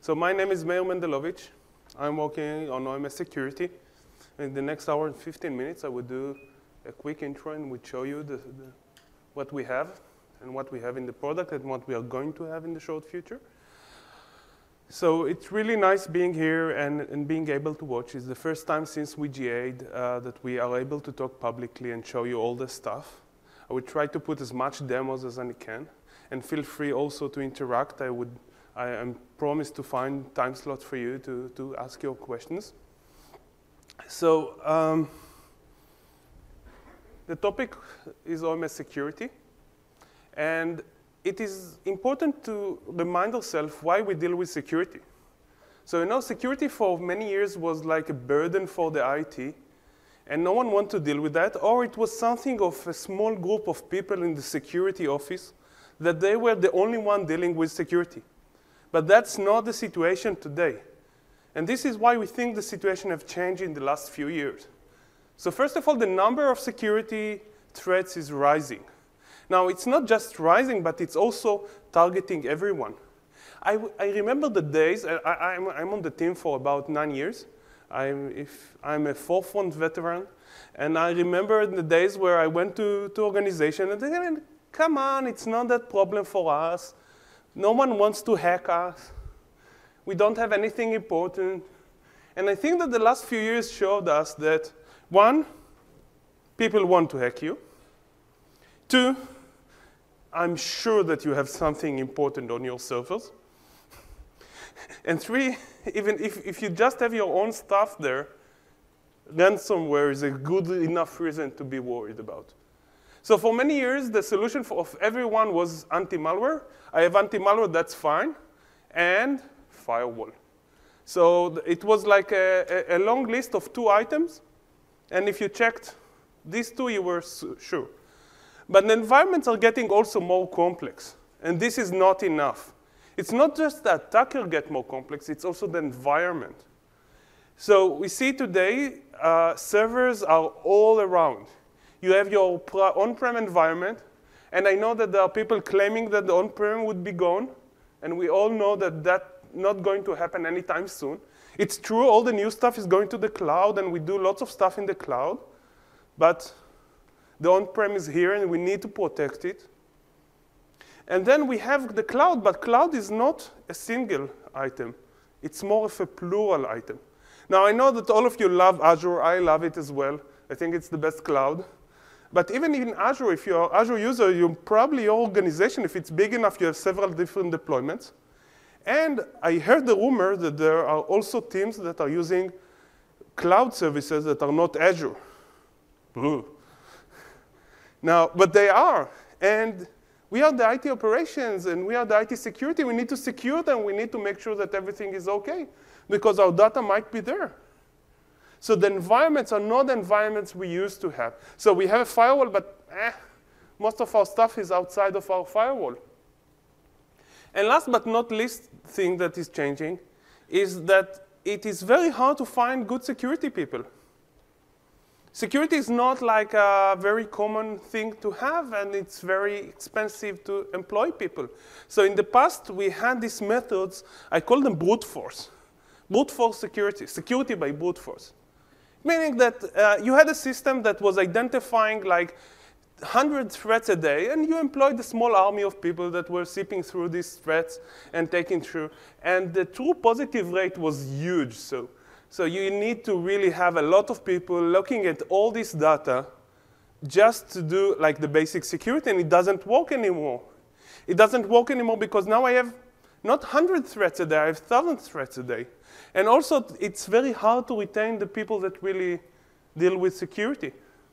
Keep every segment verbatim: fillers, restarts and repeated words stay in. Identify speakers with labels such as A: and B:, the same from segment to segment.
A: So my name is Meir Mendelovich. I'm working on O M S security. In the next hour and fifteen minutes, I will do a quick intro and we'll show you the, the, what we have and what we have in the product and what we are going to have in the short future. So it's really nice being here and, and being able to watch. It's the first time since we G A'd uh, that we are able to talk publicly and show you all the stuff. I will try to put as much demos as I can. And feel free also to interact. I would, I am promised to find time slots for you to, to ask your questions. So um, the topic is O M S security. And it is important to remind ourselves why we deal with security. So you know, security for many years was like a burden for the I T. And no one wanted to deal with that. Or it was something of a small group of people in the security office that they were the only one dealing with security. But that's not the situation today. And this is why we think the situation has changed in the last few years. So first of all, the number of security threats is rising. Now, it's not just rising, but it's also targeting everyone. I, I remember the days, I, I'm, I'm on the team for about nine years. I'm, if, I'm a forefront veteran. And I remember the days where I went to, to organization and they come on, it's not that problem for us. No one wants to hack us. We don't have anything important. And I think that the last few years showed us that, one, people want to hack you. Two, I'm sure that you have something important on your servers. And three, even if, if you just have your own stuff there, ransomware is a good enough reason to be worried about. So for many years, the solution for, of everyone was anti-malware. I have anti-malware, that's fine, and firewall. So it was like a, a, a long list of two items, and if you checked these two, you were sure. But the environments are getting also more complex, and this is not enough. It's not just the attacker get more complex, it's also the environment. So we see today, uh, servers are all around. You have your on-prem environment, and I know that there are people claiming that the on-prem would be gone, and we all know that that's not going to happen anytime soon. It's true, all the new stuff is going to the cloud, and we do lots of stuff in the cloud, but the on-prem is here, and we need to protect it. And then we have the cloud, but cloud is not a single item. It's more of a plural item. Now, I know that all of you love Azure. I love it as well. I think it's the best cloud. But even in Azure, if you're an Azure user, you probably, your organization, if it's big enough, you have several different deployments. And I heard the rumor that there are also teams that are using cloud services that are not Azure. Boo. Now, but they are. And we are the I T operations, and we are the I T security. We need to secure them. We need to make sure that everything is OK, because our data might be there. So the environments are not the environments we used to have. So we have a firewall, but eh, most of our stuff is outside of our firewall. And last but not least thing that is changing is that it is very hard to find good security people. Security is not like a very common thing to have, and it's very expensive to employ people. So in the past, we had these methods, I call them brute force. Brute force security, security by brute force. Meaning that uh, you had a system that was identifying like one hundred threats a day, and you employed a small army of people that were sifting through these threats and taking through. And the true positive rate was huge. So, so you need to really have a lot of people looking at all this data just to do like the basic security, and it doesn't work anymore. It doesn't work anymore because now I have not one hundred threats a day, I have one thousand threats a day. And also, it's very hard to retain the people that really deal with security.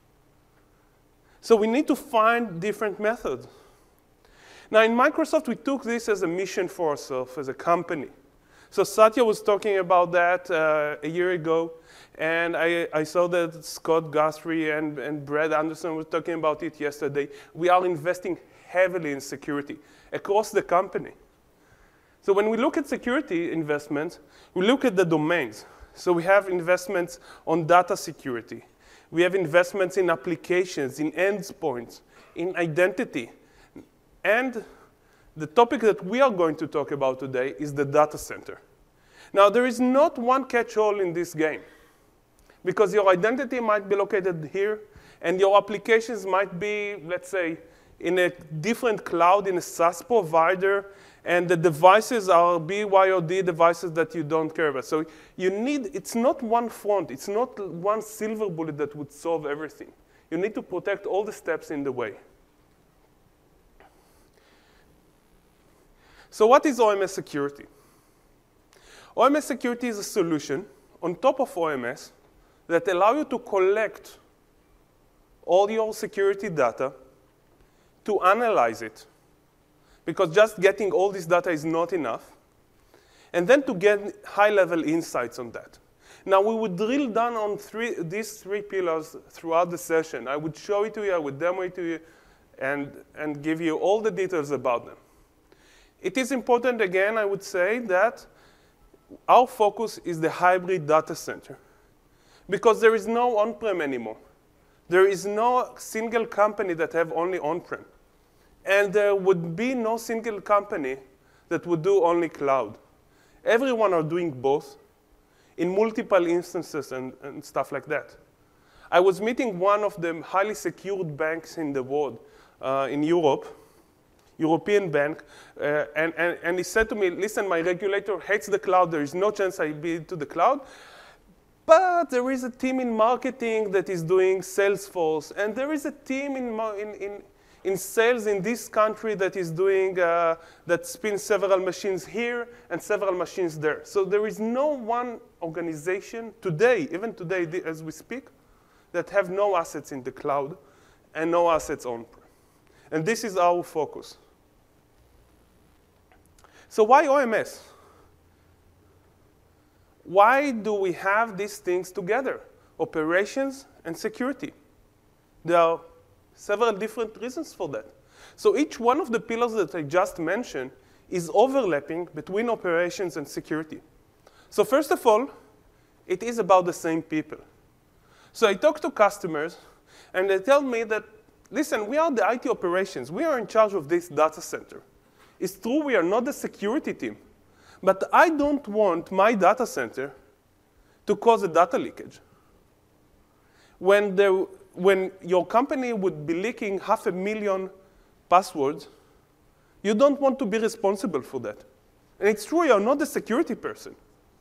A: So we need to find different methods. Now, in Microsoft, we took this as a mission for ourselves, as a company. So Satya was talking about that uh, a year ago, and I, I saw that Scott Guthrie and, and Brad Anderson were talking about it yesterday. We are investing heavily in security across the company. So when we look at security investments, we look at the domains. So we have investments on data security. We have investments in applications, in endpoints, in identity. And the topic that we are going to talk about today is the data center. Now, there is not one catch-all in this game, because your identity might be located here, and your applications might be, let's say, in a different cloud, in a SaaS provider, and the devices are B Y O D devices that you don't care about. So you need, it's not one front, it's not one silver bullet that would solve everything. You need to protect all the steps in the way. So what is O M S security? O M S security is a solution on top of O M S that allow you to collect all your security data, to analyze it, because just getting all this data is not enough, and then to get high-level insights on that. Now, we would drill down on three, these three pillars throughout the session. I would show it to you, I would demo it to you, and, and give you all the details about them. It is important, again, I would say, that our focus is the hybrid data center, because there is no on-prem anymore. There is no single company that have only on-prem. And there would be no single company that would do only cloud. Everyone are doing both in multiple instances and, and stuff like that. I was meeting one of the highly secured banks in the world, uh, in Europe, European bank, uh, and, and, and he said to me, listen, my regulator hates the cloud. There is no chance I'll be to the cloud. But there is a team in marketing that is doing Salesforce, and there is a team in, in, in, in sales in this country that is doing, uh, that spins several machines here and several machines there. So there is no one organization today, even today as we speak, that have no assets in the cloud and no assets on-prem. And this is our focus. So why O M S? Why do we have these things together, operations and security? There are several different reasons for that. So each one of the pillars that I just mentioned is overlapping between operations and security. So first of all, it is about the same people. So I talk to customers, and they tell me that, listen, we are the I T operations. We are in charge of this data center. It's true we are not the security team. But I don't want my data center to cause a data leakage. When, there, when your company would be leaking half a million passwords, you don't want to be responsible for that. And it's true, you're not the security person.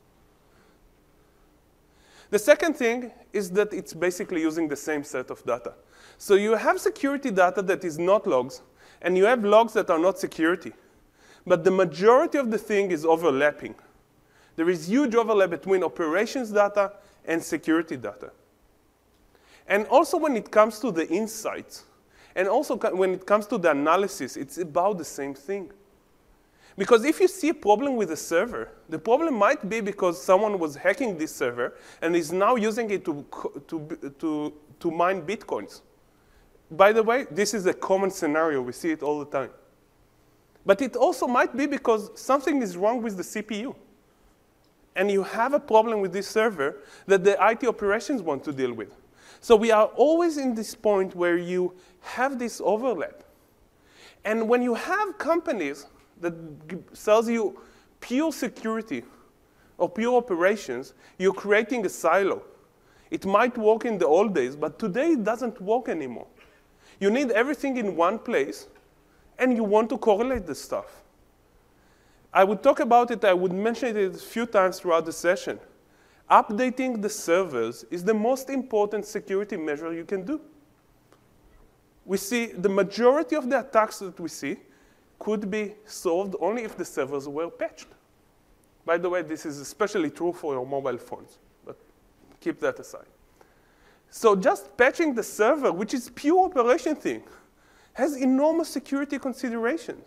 A: The second thing is that it's basically using the same set of data. So you have security data that is not logs, and you have logs that are not security. But the majority of the thing is overlapping. There is huge overlap between operations data and security data. And also when it comes to the insights, and also when it comes to the analysis, it's about the same thing. Because if you see a problem with a server, the problem might be because someone was hacking this server and is now using it to, to, to, to mine Bitcoins. By the way, this is a common scenario. We see it all the time. But it also might be because something is wrong with the C P U. And you have a problem with this server that the I T operations want to deal with. So we are always in this point where you have this overlap. And when you have companies that sells you pure security or pure operations, you're creating a silo. It might work in the old days, but today it doesn't work anymore. You need everything in one place, and you want to correlate this stuff. I would talk about it, I would mention it a few times throughout the session. Updating the servers is the most important security measure you can do. We see the majority of the attacks that we see could be solved only if the servers were patched. By the way, this is especially true for your mobile phones, but keep that aside. So just patching the server, which is pure operation thing, has enormous security considerations.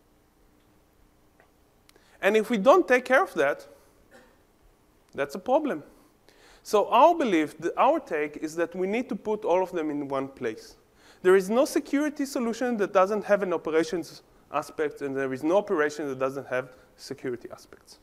A: And if we don't take care of that, that's a problem. So our belief, our take, is that we need to put all of them in one place. There is no security solution that doesn't have an operations aspect, and there is no operation that doesn't have security aspects.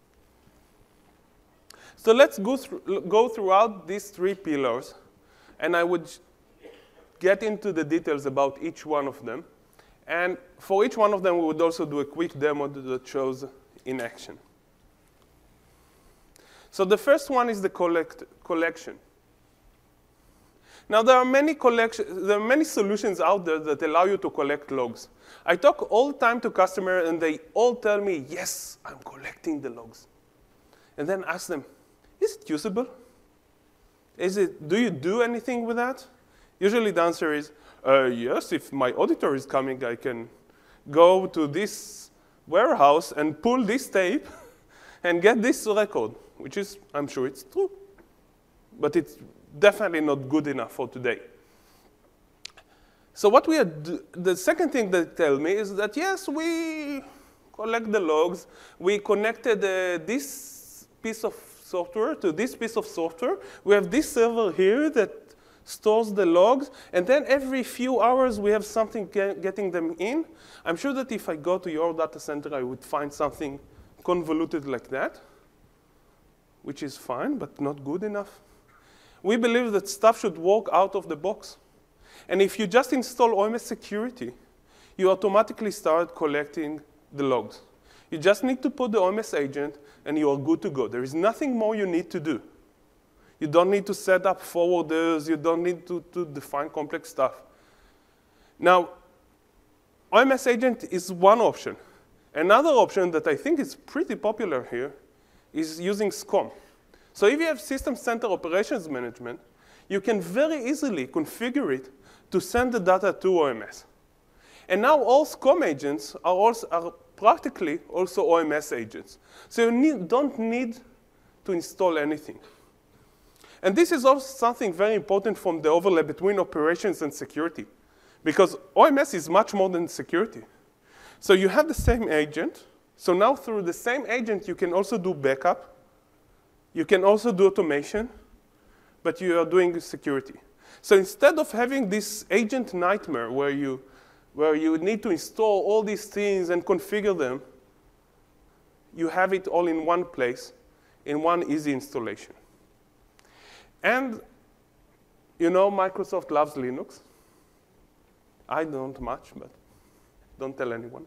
A: So let's go, through, go throughout these three pillars, and I would get into the details about each one of them. And for each one of them, we would also do a quick demo that shows in action. So the first one is the collect, collection. Now there are many collection, there are many solutions out there that allow you to collect logs. I talk all the time to customers, and they all tell me, yes, I'm collecting the logs. And then ask them, is it usable? Is it, do you do anything with that? Usually the answer is, uh, yes, if my auditor is coming, I can go to this warehouse and pull this tape and get this record, which is, I'm sure it's true. But it's definitely not good enough for today. So what we are, the second thing they tell me is that, yes, we collect the logs. We connected uh, this piece of software to this piece of software. We have this server here that stores the logs. And then every few hours, we have something get, getting them in. I'm sure that if I go to your data center, I would find something convoluted like that, which is fine, but not good enough. We believe that stuff should work out of the box. And if you just install O M S security, you automatically start collecting the logs. You just need to put the O M S agent, and you are good to go. There is nothing more you need to do. You don't need to set up forwarders. You don't need to, to define complex stuff. Now, O M S agent is one option. Another option that I think is pretty popular here is using SCOM. So if you have System Center Operations Management, you can very easily configure it to send the data to O M S. And now all SCOM agents are, also, are practically also O M S agents. So you need, don't need to install anything. And this is also something very important from the overlap between operations and security, because O M S is much more than security. So you have the same agent. So now through the same agent, you can also do backup. You can also do automation, but you are doing security. So instead of having this agent nightmare where you, where you need to install all these things and configure them, you have it all in one place, in one easy installation. And you know Microsoft loves Linux. I don't much, but don't tell anyone.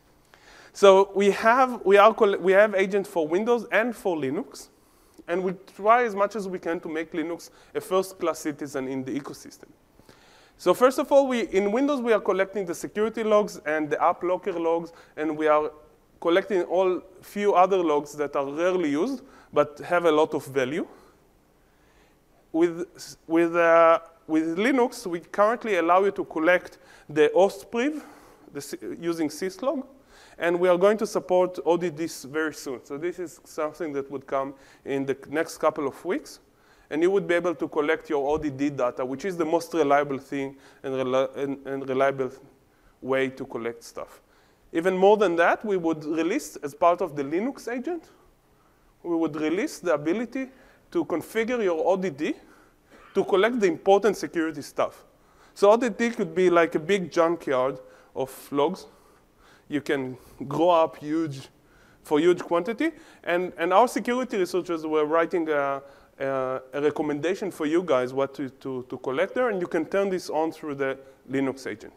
A: So we have, we are, we have agents for Windows and for Linux. And we try as much as we can to make Linux a first-class citizen in the ecosystem. So first of all, we, in Windows, we are collecting the security logs and the app locker logs, and we are collecting all few other logs that are rarely used, but have a lot of value. With, with, uh, with Linux, we currently allow you to collect the hostpriv the, using syslog. And we are going to support O D Ds very soon. So this is something that would come in the next couple of weeks. And you would be able to collect your O D D data, which is the most reliable thing and, reli and, and reliable way to collect stuff. Even more than that, we would release, as part of the Linux agent, we would release the ability to configure your O D D to collect the important security stuff. So O D D could be like a big junkyard of logs. You can grow up huge for huge quantity. And, and our security researchers were writing a, a, a recommendation for you guys what to, to, to collect there. And you can turn this on through the Linux agent.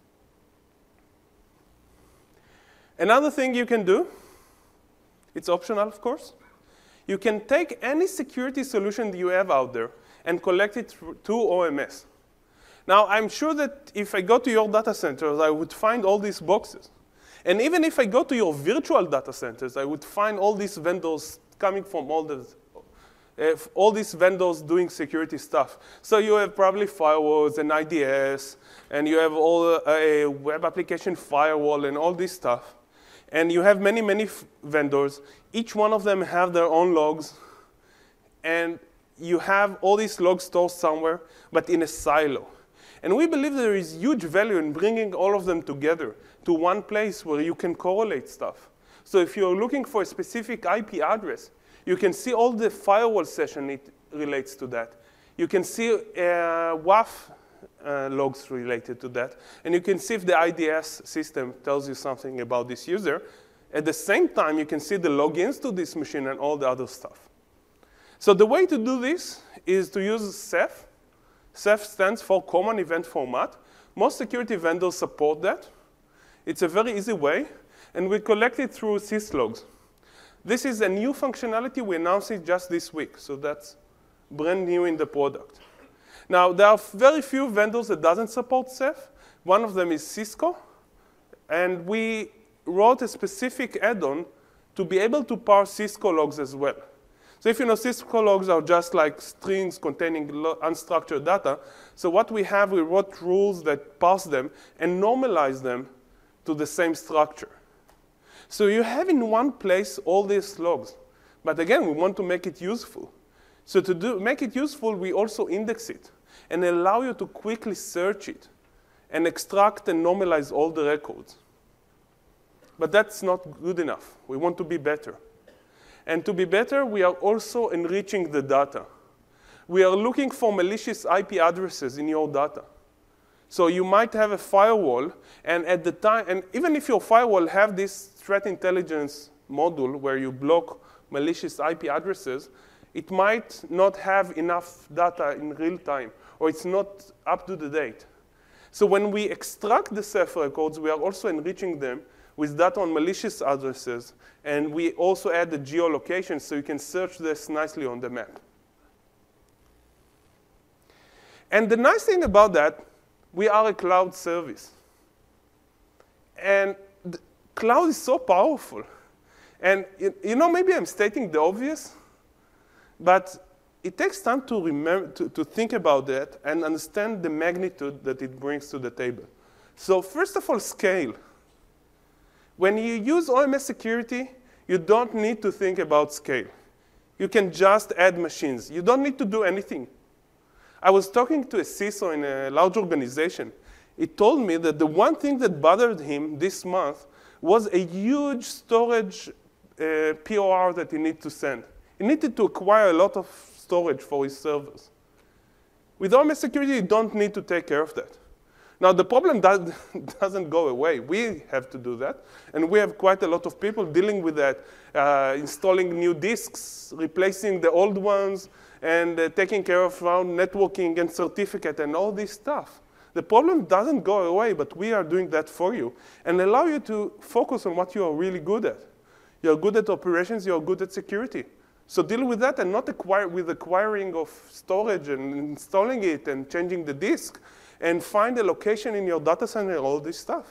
A: Another thing you can do, it's optional, of course. You can take any security solution that you have out there and collect it to O M S. Now, I'm sure that if I go to your data centers, I would find all these boxes. And even if I go to your virtual data centers, I would find all these vendors coming from all, the, uh, all these vendors doing security stuff. So you have probably firewalls and I D S, and you have all a web application firewall and all this stuff. And you have many, many vendors. Each one of them have their own logs. And you have all these logs stored somewhere, but in a silo. And we believe there is huge value in bringing all of them together to one place where you can correlate stuff. So if you're looking for a specific I P address, you can see all the firewall session it relates to that. You can see uh, W A F uh, logs related to that. And you can see if the I D S system tells you something about this user. At the same time, you can see the logins to this machine and all the other stuff. So the way to do this is to use Ceph. Ceph stands for Common Event Format. Most security vendors support that. It's a very easy way, and we collect it through syslogs. This is a new functionality. We announced it just this week, so that's brand new in the product. Now, there are very few vendors that doesn't support Ceph. One of them is Cisco, and we wrote a specific add-on to be able to parse Cisco logs as well. So if you know, Cisco logs are just like strings containing unstructured data. So what we have, we wrote rules that parse them and normalize them to the same structure. So you have in one place all these logs. But again, we want to make it useful. So to do, make it useful, we also index it and allow you to quickly search it and extract and normalize all the records. But that's not good enough. We want to be better. And to be better, we are also enriching the data. We are looking for malicious I P addresses in your data. So you might have a firewall, and at the time, and even if your firewall have this threat intelligence module where you block malicious I P addresses, it might not have enough data in real time, or it's not up to the date. So when we extract the Ceph records, we are also enriching them with data on malicious addresses, and we also add the geolocation so you can search this nicely on the map. And the nice thing about that, we are a cloud service. And the cloud is so powerful. And you know, maybe I'm stating the obvious, but it takes time to remember, to, to think about that and understand the magnitude that it brings to the table. So first of all, scale. When you use O M S security, you don't need to think about scale. You can just add machines. You don't need to do anything. I was talking to a C I S O in a large organization. He told me that the one thing that bothered him this month was a huge storage uh, P O R that he needed to send. He needed to acquire a lot of storage for his servers. With O M S security, you don't need to take care of that. Now, the problem does, doesn't go away. We have to do that. And we have quite a lot of people dealing with that, uh, installing new disks, replacing the old ones, and uh, taking care of our networking and certificate and all this stuff. The problem doesn't go away, but we are doing that for you and allow you to focus on what you are really good at. You're good at operations. You're good at security. So deal with that and not acquire with acquiring of storage and installing it and changing the disk, and find a location in your data center, all this stuff.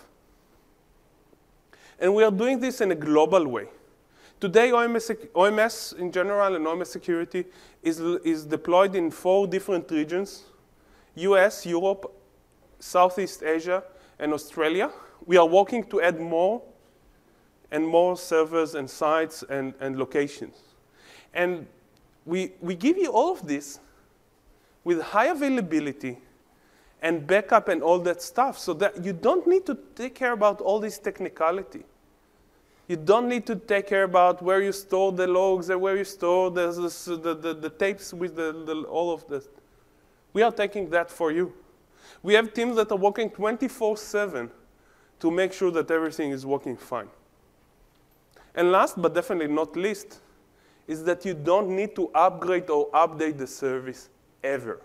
A: And we are doing this in a global way. Today, O M S, O M S in general and O M S security is, is deployed in four different regions: U S, Europe, Southeast Asia, and Australia. We are working to add more and more servers and sites and, and locations. And we, we give you all of this with high availability and backup and all that stuff, so that you don't need to take care about all this technicality. You don't need to take care about where you store the logs and where you store the, the, the, the tapes with the, the, all of this. We are taking that for you. We have teams that are working twenty-four seven to make sure that everything is working fine. And last but definitely not least is that you don't need to upgrade or update the service ever.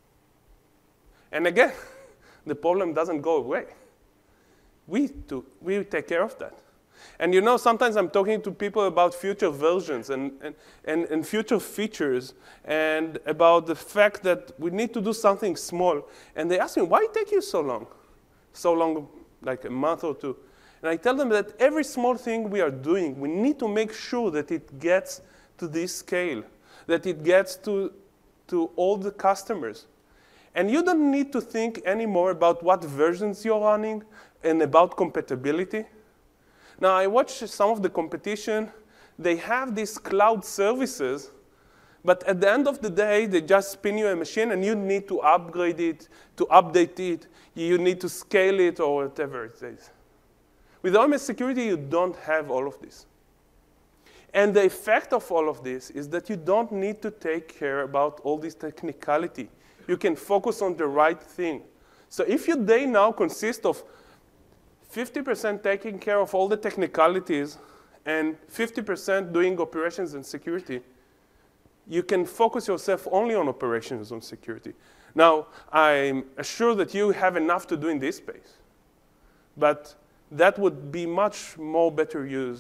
A: And again, the problem doesn't go away. We, do, we take care of that. And you know, sometimes I'm talking to people about future versions and, and, and, and future features and about the fact that we need to do something small. And they ask me, why it take you so long? So long, like a month or two. And I tell them that every small thing we are doing, we need to make sure that it gets to this scale, that it gets to, to all the customers. And you don't need to think anymore about what versions you're running and about compatibility. Now, I watched some of the competition. They have these cloud services, but at the end of the day, they just spin you a machine, and you need to upgrade it, to update it. You need to scale it or whatever it is. With O M S security, you don't have all of this. And the effect of all of this is that you don't need to take care about all this technicality. You can focus on the right thing. So if your day now consists of fifty percent taking care of all the technicalities and fifty percent doing operations and security, you can focus yourself only on operations and security. Now, I'm sure that you have enough to do in this space, but that would be much more better used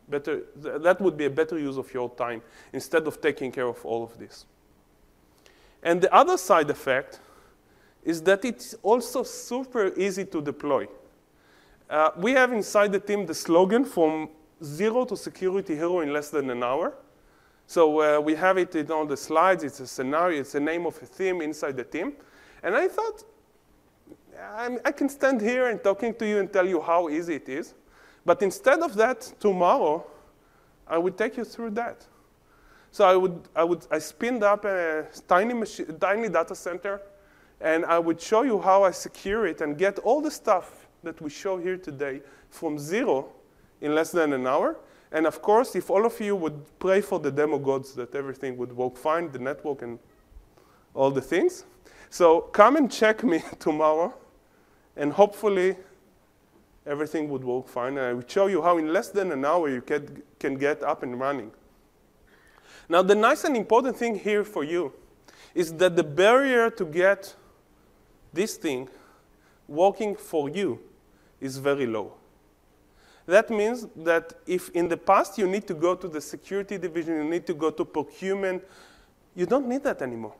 A: Better, th that would be a better use of your time instead of taking care of all of this. And the other side effect is that it's also super easy to deploy. Uh, we have inside the team the slogan from zero to security hero in less than an hour. So uh, we have it in all the slides. It's a scenario. It's the name of a theme inside the team. And I thought, I'm, I can stand here and talking to you and tell you how easy it is. But instead of that, tomorrow, I would take you through that. So I would, I would, I spinned up a tiny machine, tiny data center, and I would show you how I secure it and get all the stuff that we show here today from zero in less than an hour. And of course, if all of you would pray for the demo gods that everything would work fine, the network and all the things. So come and check me tomorrow, and hopefully everything would work fine. And I will show you how in less than an hour you can, can get up and running. Now, the nice and important thing here for you is that the barrier to get this thing working for you is very low. That means that if in the past you need to go to the security division, you need to go to procurement, you don't need that anymore.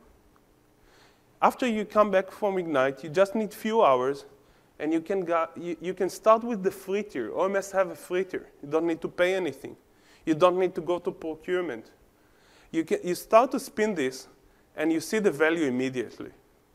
A: After you come back from Ignite, you just need few hours, and you can, go, you, you can start with the free tier. O M S have a free tier. You don't need to pay anything. You don't need to go to procurement. You, can, you start to spin this, and you see the value immediately.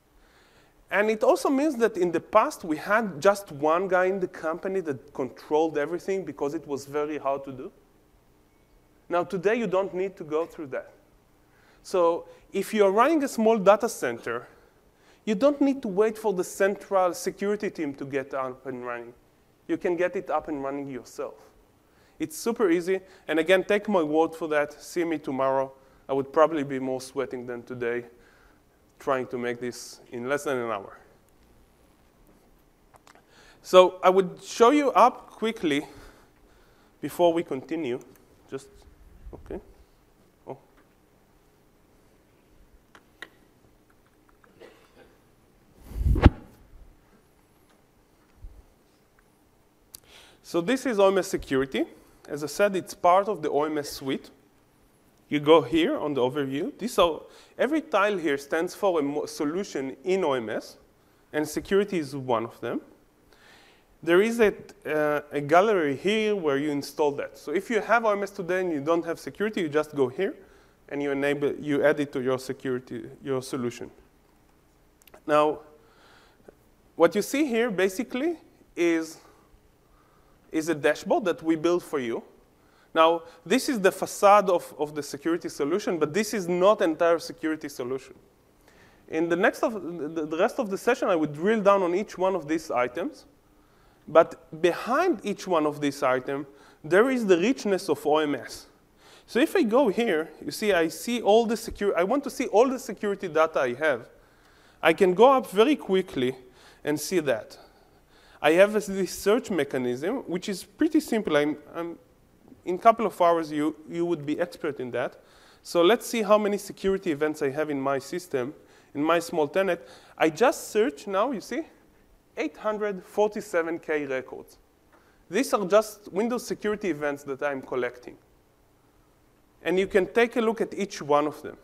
A: And it also means that in the past, we had just one guy in the company that controlled everything because it was very hard to do. Now, today, you don't need to go through that. So if you're running a small data center, you don't need to wait for the central security team to get up and running. You can get it up and running yourself. It's super easy. And again, take my word for that. See me tomorrow. I would probably be more sweating than today, trying to make this in less than an hour. So I would show you up quickly before we continue. Just, OK. Oh. So this is O M S security. As I said, it's part of the O M S suite. You go here on the overview. This are, every tile here stands for a solution in O M S, and security is one of them. There is a, uh, a gallery here where you install that. So if you have O M S today and you don't have security, you just go here, and you enable, you add it to your security, your solution. Now, what you see here basically is, is a dashboard that we built for you. Now, this is the facade of, of the security solution, but this is not entire security solution. In the, next of, the, the rest of the session, I would drill down on each one of these items. But behind each one of these items, there is the richness of O M S. So if I go here, you see I see all the security. I want to see all the security data I have. I can go up very quickly and see that. I have this search mechanism, which is pretty simple. I'm, I'm In a couple of hours, you, you would be expert in that. So let's see how many security events I have in my system, in my small tenant. I just searched now, you see, eight hundred forty-seven K records. These are just Windows security events that I'm collecting. And you can take a look at each one of them.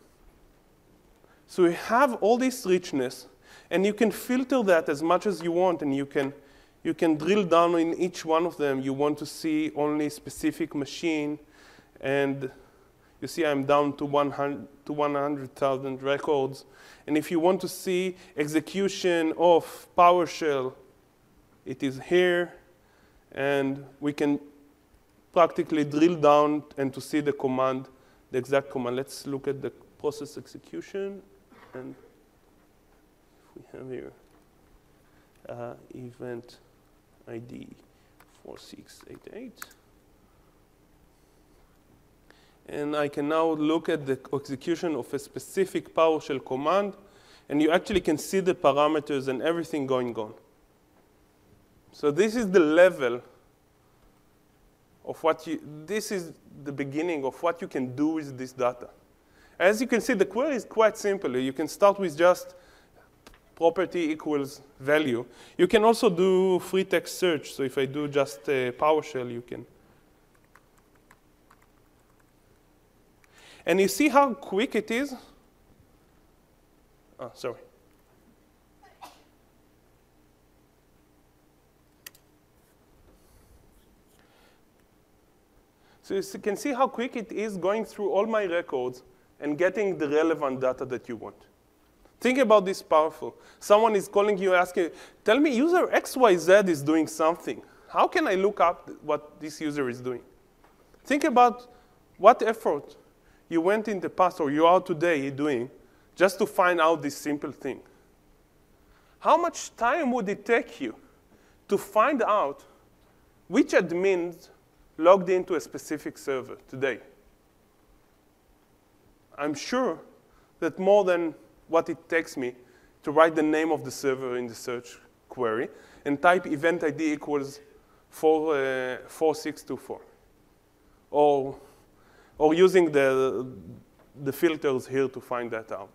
A: So you have all this richness, and you can filter that as much as you want, and you can You can drill down in each one of them. You want to see only specific machine. And you see I'm down to one hundred thousand records. And if you want to see execution of PowerShell, it is here. And we can practically drill down and to see the command, the exact command. Let's look at the process execution. And we have here uh, event I D four six eight eight. And I can now look at the execution of a specific PowerShell command, and you actually can see the parameters and everything going on. So this is the level of what you, this is the beginning of what you can do with this data. As you can see, the query is quite simple. You can start with just property equals value. You can also do free text search. So if I do just uh, PowerShell, you can And you see how quick it is? Oh, sorry. So you can see how quick it is going through all my records and getting the relevant data that you want. Think about this powerful. Someone is calling you asking, tell me user X Y Z is doing something. How can I look up what this user is doing? Think about what effort you went in the past or you are today doing just to find out this simple thing. How much time would it take you to find out which admins logged into a specific server today? I'm sure that more than what it takes me to write the name of the server in the search query and type event I D equals four six two four. Or, or using the, the filters here to find that out.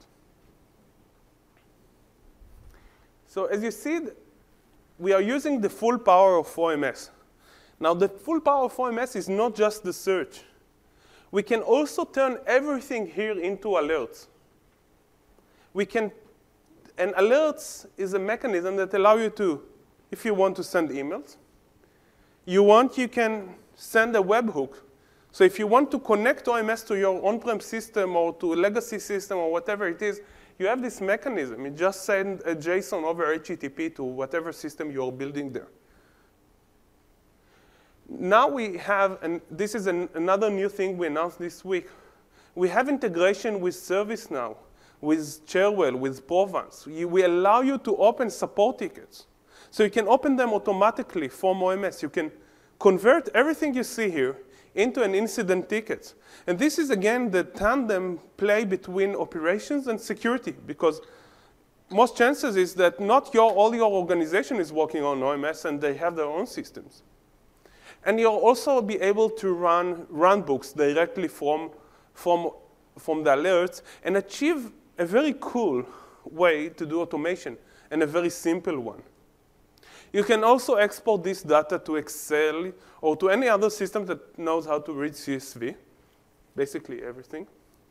A: So as you see, we are using the full power of O M S. Now, the full power of O M S is not just the search. We can also turn everything here into alerts. We can, and alerts is a mechanism that allows you to, if you want to send emails, you want, you can send a webhook. So if you want to connect O M S to your on-prem system or to a legacy system or whatever it is, you have this mechanism. You just send a JSON over H T T P to whatever system you're building there. Now we have, and this is an, another new thing we announced this week, we have integration with ServiceNow, with Cherwell, with Provence. We, we allow you to open support tickets. So you can open them automatically from O M S. You can convert everything you see here into an incident ticket. And this is, again, the tandem play between operations and security, because most chances is that not your, all your organization is working on O M S and they have their own systems. And you'll also be able to run runbooks directly from, from, from the alerts and achieve a very cool way to do automation, and a very simple one. You can also export this data to Excel or to any other system that knows how to read C S V, basically everything.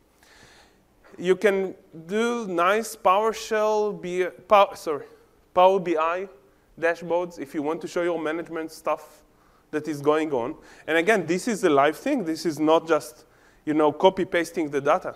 A: You can do nice PowerShell, B, Power, sorry, Power B I dashboards if you want to show your management stuff that is going on. And again, this is a live thing. This is not just, you know, copy-pasting the data.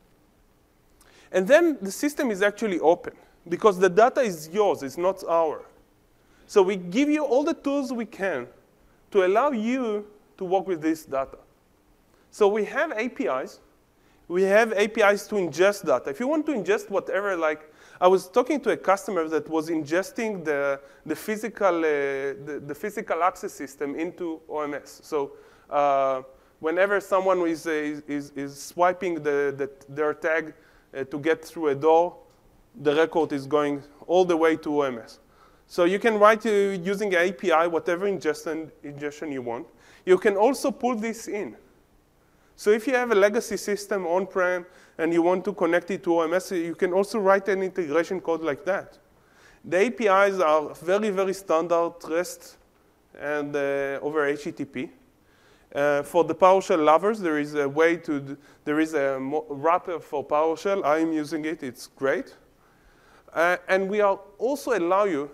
A: And then the system is actually open, because the data is yours, it's not ours. So we give you all the tools we can to allow you to work with this data. So we have A P Is. We have A P Is to ingest data. If you want to ingest whatever, like, I was talking to a customer that was ingesting the, the, physical, uh, the, the physical access system into O M S. So uh, whenever someone is, uh, is, is swiping the, the, their tag uh, to get through a door, the record is going all the way to O M S. So you can write uh, using an A P I whatever ingestion, ingestion you want. You can also pull this in. So if you have a legacy system on-prem and you want to connect it to O M S, you can also write an integration code like that. The A P Is are very, very standard REST and uh, over H T T P. Uh, for the PowerShell lovers, there is a way to, do, there is a wrapper for PowerShell. I'm using it, it's great. Uh, and we are also allow you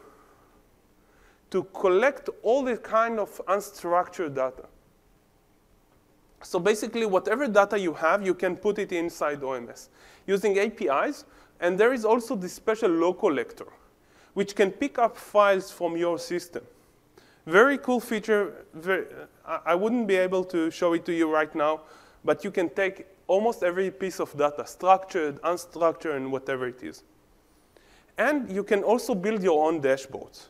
A: to collect all the kind of unstructured data. So basically, whatever data you have, you can put it inside O M S using A P Is. And there is also this special low collector, which can pick up files from your system. Very cool feature. Very, I wouldn't be able to show it to you right now, but you can take almost every piece of data, structured, unstructured, and whatever it is. And you can also build your own dashboards.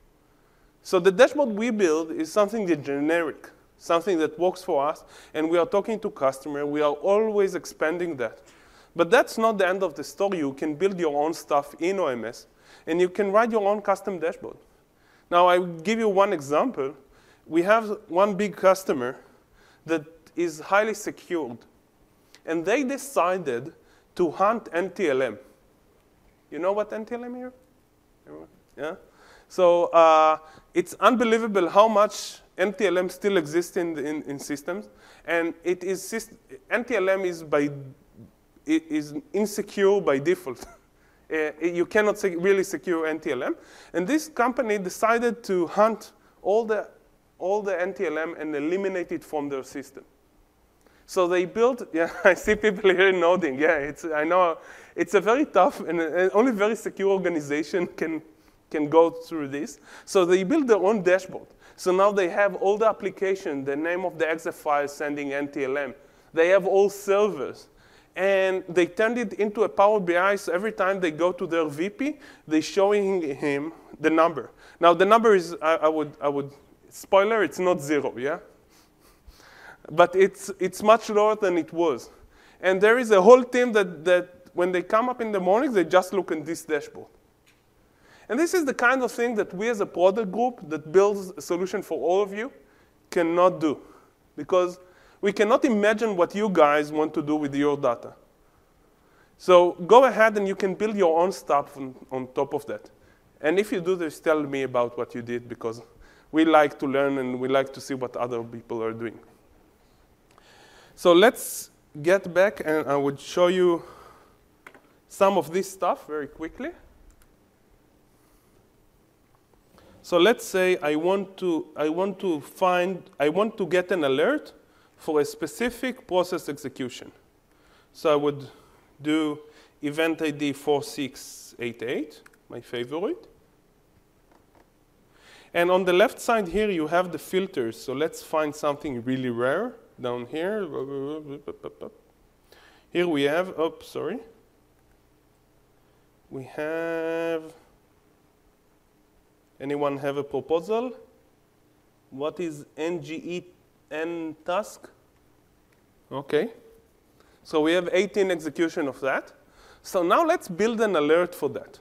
A: So the dashboard we build is something that's generic, something that works for us, and we are talking to customers. We are always expanding that. But that's not the end of the story. You can build your own stuff in O M S, and you can write your own custom dashboard. Now, I will give you one example. We have one big customer that is highly secured, and they decided to hunt N T L M. You know what N T L M here? Yeah? So uh, it's unbelievable how much N T L M still exists in, in, in systems, and it is N T L M is by it is insecure by default. uh, you cannot sec really secure N T L M, and this company decided to hunt all the all the N T L M and eliminate it from their system. So they built. Yeah, I see people here nodding. Yeah, it's I know it's a very tough and uh, only very secure organization can can go through this. So they built their own dashboard. So now they have all the application, the name of the exe file sending N T L M. They have all servers. And they turned it into a Power B I, so every time they go to their V P, they're showing him the number. Now the number is, I, I would, I would, spoiler, it's not zero, yeah? But it's, it's much lower than it was. And there is a whole team that, that when they come up in the morning, they just look at this dashboard. And this is the kind of thing that we as a product group that builds a solution for all of you cannot do. Because we cannot imagine what you guys want to do with your data. So go ahead and you can build your own stuff on, on top of that. And if you do this, tell me about what you did, because we like to learn and we like to see what other people are doing. So let's get back, and I would show you some of this stuff very quickly. So let's say I want to, I want to find, I want to get an alert for a specific process execution. So I would do event I D four six eight eight, my favorite. And on the left side here, you have the filters. So let's find something really rare down here. Here we have, oh, sorry. We have, anyone have a proposal? What is N G E N task? Okay. So we have eighteen execution of that. So now let's build an alert for that.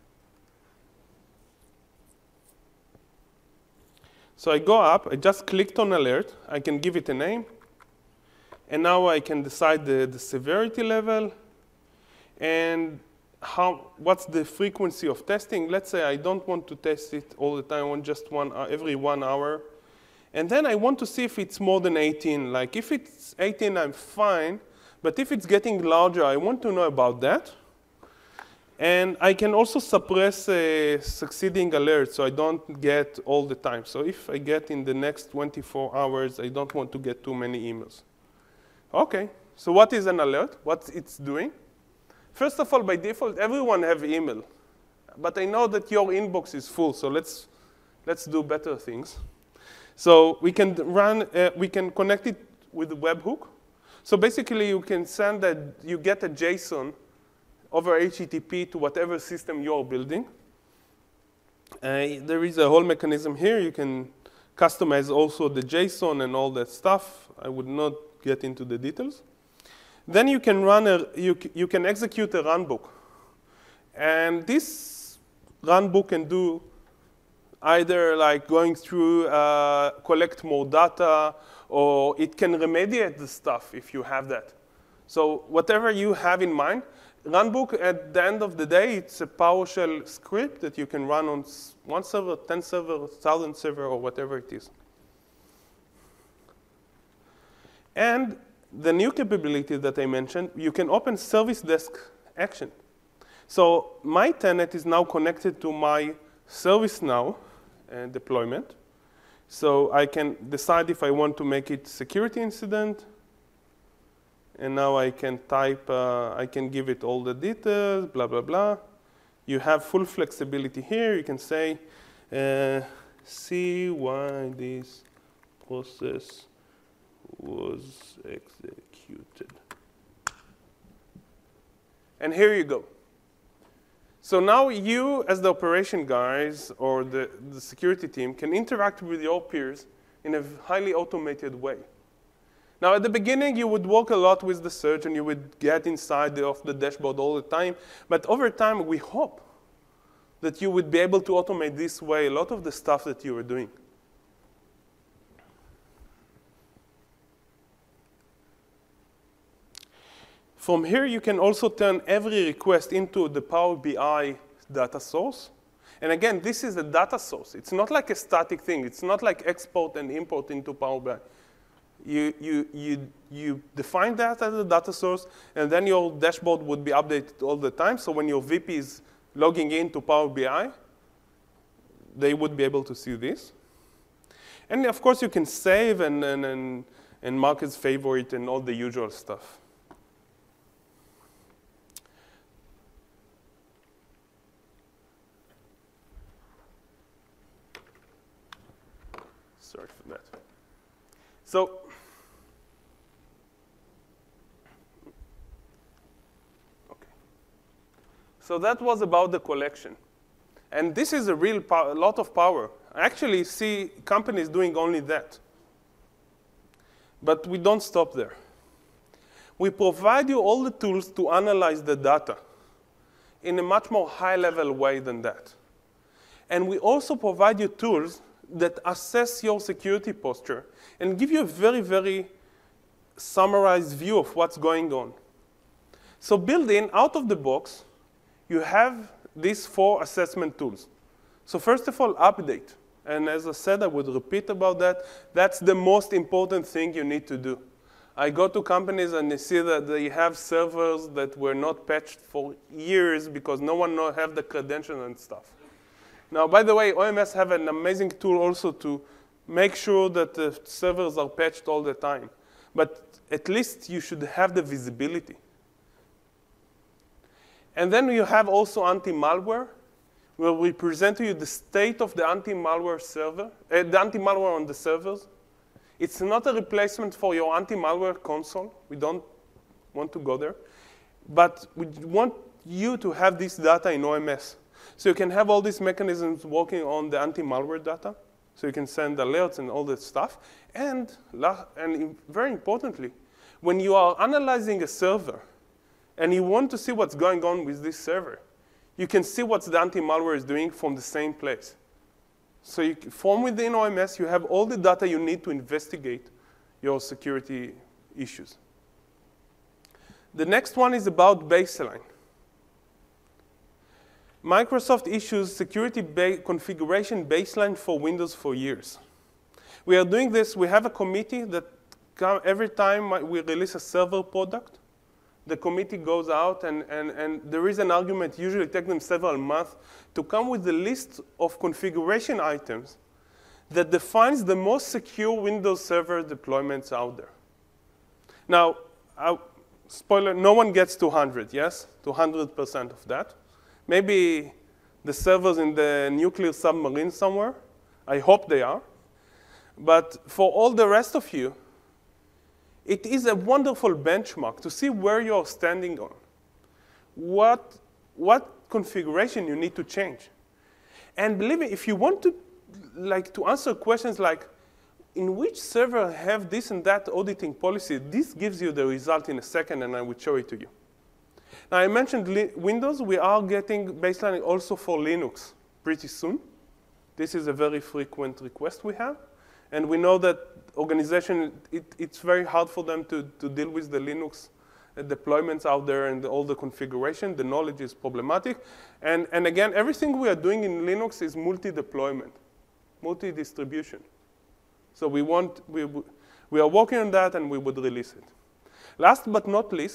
A: So I go up, I just clicked on alert. I can give it a name. And now I can decide the, the severity level and how, what's the frequency of testing. Let's say I don't want to test it all the time, I want just one, uh, every one hour. And then I want to see if it's more than eighteen. Like if it's eighteen, I'm fine. But if it's getting larger, I want to know about that. And I can also suppress a succeeding alerts, so I don't get all the time. So if I get in the next twenty-four hours, I don't want to get too many emails. OK, so what is an alert? What it's doing? First of all, by default, everyone have email. But I know that your inbox is full, so let's, let's do better things. So we can run, uh, we can connect it with the webhook. So basically, you can send that, you get a JSON over H T T P to whatever system you're building. Uh, there is a whole mechanism here. You can customize also the JSON and all that stuff. I would not get into the details. Then you can run a, you, you can execute a runbook. And this runbook can do either like going through, uh, collect more data, or it can remediate the stuff if you have that. So whatever you have in mind, runbook at the end of the day, it's a PowerShell script that you can run on one server, ten server, one thousand server, or whatever it is. And the new capability that I mentioned, you can open service desk action. So my tenant is now connected to my ServiceNow uh, deployment. So I can decide if I want to make it security incident. And now I can type, uh, I can give it all the details, blah, blah, blah. You have full flexibility here. You can say, uh, see why this process was executed. And here you go. So now you, as the operation guys or the, the security team, can interact with your peers in a highly automated way. Now, at the beginning, you would work a lot with the search, and you would get inside the, of the dashboard all the time. But over time, we hope that you would be able to automate this way a lot of the stuff that you were doing. From here, you can also turn every request into the Power B I data source. And again, this is a data source. It's not like a static thing. It's not like export and import into Power B I. You, you, you, you define that as a data source, and then your dashboard would be updated all the time. So when your V P is logging into Power B I, they would be able to see this. And of course, you can save and, and, and, and mark as favorite and all the usual stuff. Sorry for that. So, okay. So that was about the collection. And this is a real a lot of power. I actually see companies doing only that. But we don't stop there. We provide you all the tools to analyze the data in a much more high-level way than that. And we also provide you tools that assess your security posture and give you a very, very summarized view of what's going on. So built in, out of the box, you have these four assessment tools. So first of all, update. And as I said, I would repeat about that. That's the most important thing you need to do. I go to companies and they see that they have servers that were not patched for years because no one know, have the credentials and stuff. Now, by the way, O M S have an amazing tool also to make sure that the servers are patched all the time. But at least you should have the visibility. And then you have also anti-malware, where we present to you the state of the anti-malware server, uh, the anti-malware on the servers. It's not a replacement for your anti-malware console. We don't want to go there. But we want you to have this data in O M S. So you can have all these mechanisms working on the anti-malware data. So you can send alerts and all that stuff. And, and very importantly, when you are analyzing a server and you want to see what's going on with this server, you can see what the anti-malware is doing from the same place. So you, from within O M S, you have all the data you need to investigate your security issues. The next one is about baseline. Microsoft issues security ba configuration baseline for Windows for years. We are doing this. We have a committee that every time we release a server product, the committee goes out, and, and, and there is an argument, usually take them several months, to come with a list of configuration items that defines the most secure Windows Server deployments out there. Now, I, spoiler, no one gets to one hundred, yes? To one hundred percent of that. Maybe the servers in the nuclear submarine somewhere. I hope they are. But for all the rest of you, it is a wonderful benchmark to see where you're standing on. What, what configuration you need to change. And believe me, if you want to, like, to answer questions like, in which server have this and that auditing policy, this gives you the result in a second, and I will show it to you. Now, I mentioned Windows. We are getting baseline also for Linux pretty soon. This is a very frequent request we have. And we know that organization, it, it's very hard for them to, to deal with the Linux deployments out there and the, all the configuration. The knowledge is problematic. And, and again, everything we are doing in Linux is multi-deployment, multi-distribution. So we, want, we, we are working on that, and we would release it. Last but not least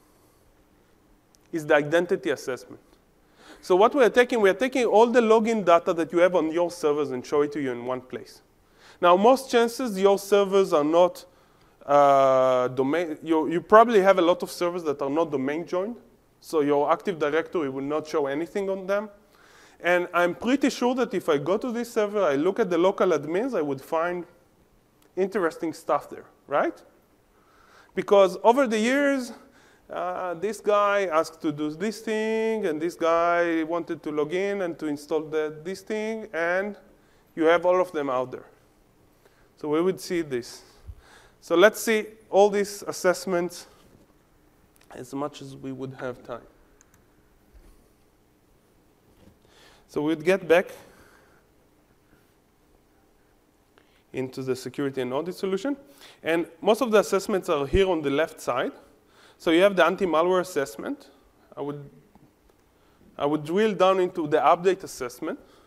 A: is the identity assessment. So what we are taking, we are taking all the login data that you have on your servers and show it to you in one place. Now, most chances your servers are not uh, domain. You, you probably have a lot of servers that are not domain joined. So your Active Directory will not show anything on them. And I'm pretty sure that if I go to this server, I look at the local admins, I would find interesting stuff there, right? Because over the years, uh, this guy asked to do this thing, and this guy wanted to log in and to install the, this thing, and you have all of them out there. So we would see this. So let's see all these assessments as much as we would have time. So we'd get back into the security and audit solution. And most of the assessments are here on the left side. So you have the anti-malware assessment. I would, I would drill down into the update assessment.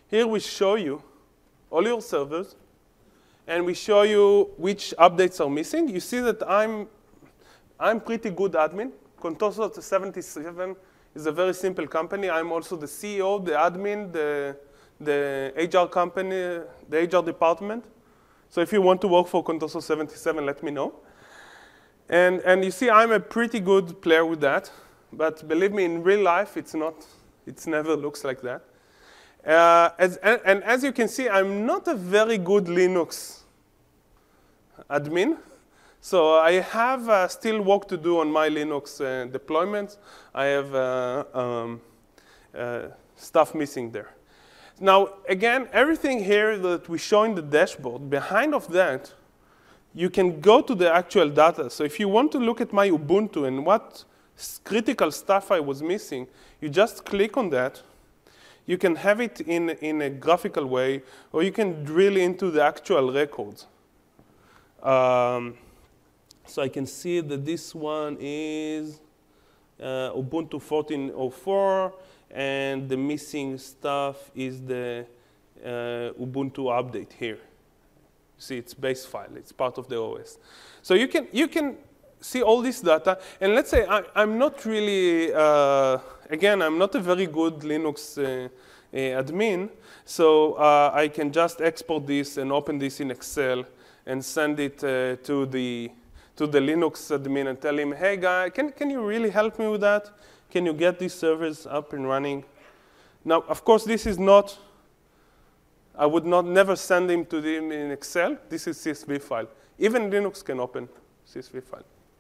A: Here we show you all your servers, and we show you which updates are missing. You see that I'm, I'm pretty good admin. Contoso seventy-seven is a very simple company. I'm also the C E O, the admin, the, the H R company, the H R department. So if you want to work for Contoso seventy-seven, let me know. And, and you see, I'm a pretty good player with that. But believe me, in real life, it's not, it never looks like that. Uh, as, and, and as you can see, I'm not a very good Linux admin. So I have uh, still work to do on my Linux uh, deployments. I have uh, um, uh, stuff missing there. Now, again, everything here that we show in the dashboard, behind of that, you can go to the actual data. So if you want to look at my Ubuntu and what critical stuff I was missing, you just click on that. You can have it in, in a graphical way, or you can drill into the actual records. Um, so I can see that this one is uh, Ubuntu fourteen oh four, and the missing stuff is the uh, Ubuntu update here. See, it's base file. It's part of the O S. So you can, you can see all this data. And let's say I, I'm not really, uh, again, I'm not a very good Linux uh, uh, admin. So uh, I can just export this and open this in Excel and send it uh, to, the, to the Linux admin and tell him, hey, guy, can, can you really help me with that? Can you get these servers up and running? Now, of course, this is not, I would not never send him to them in Excel. This is C S V file. Even Linux can open C S V file.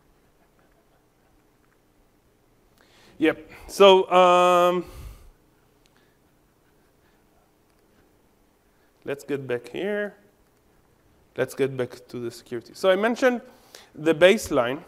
A: Yep. So um, let's get back here. Let's get back to the security. So I mentioned the baseline.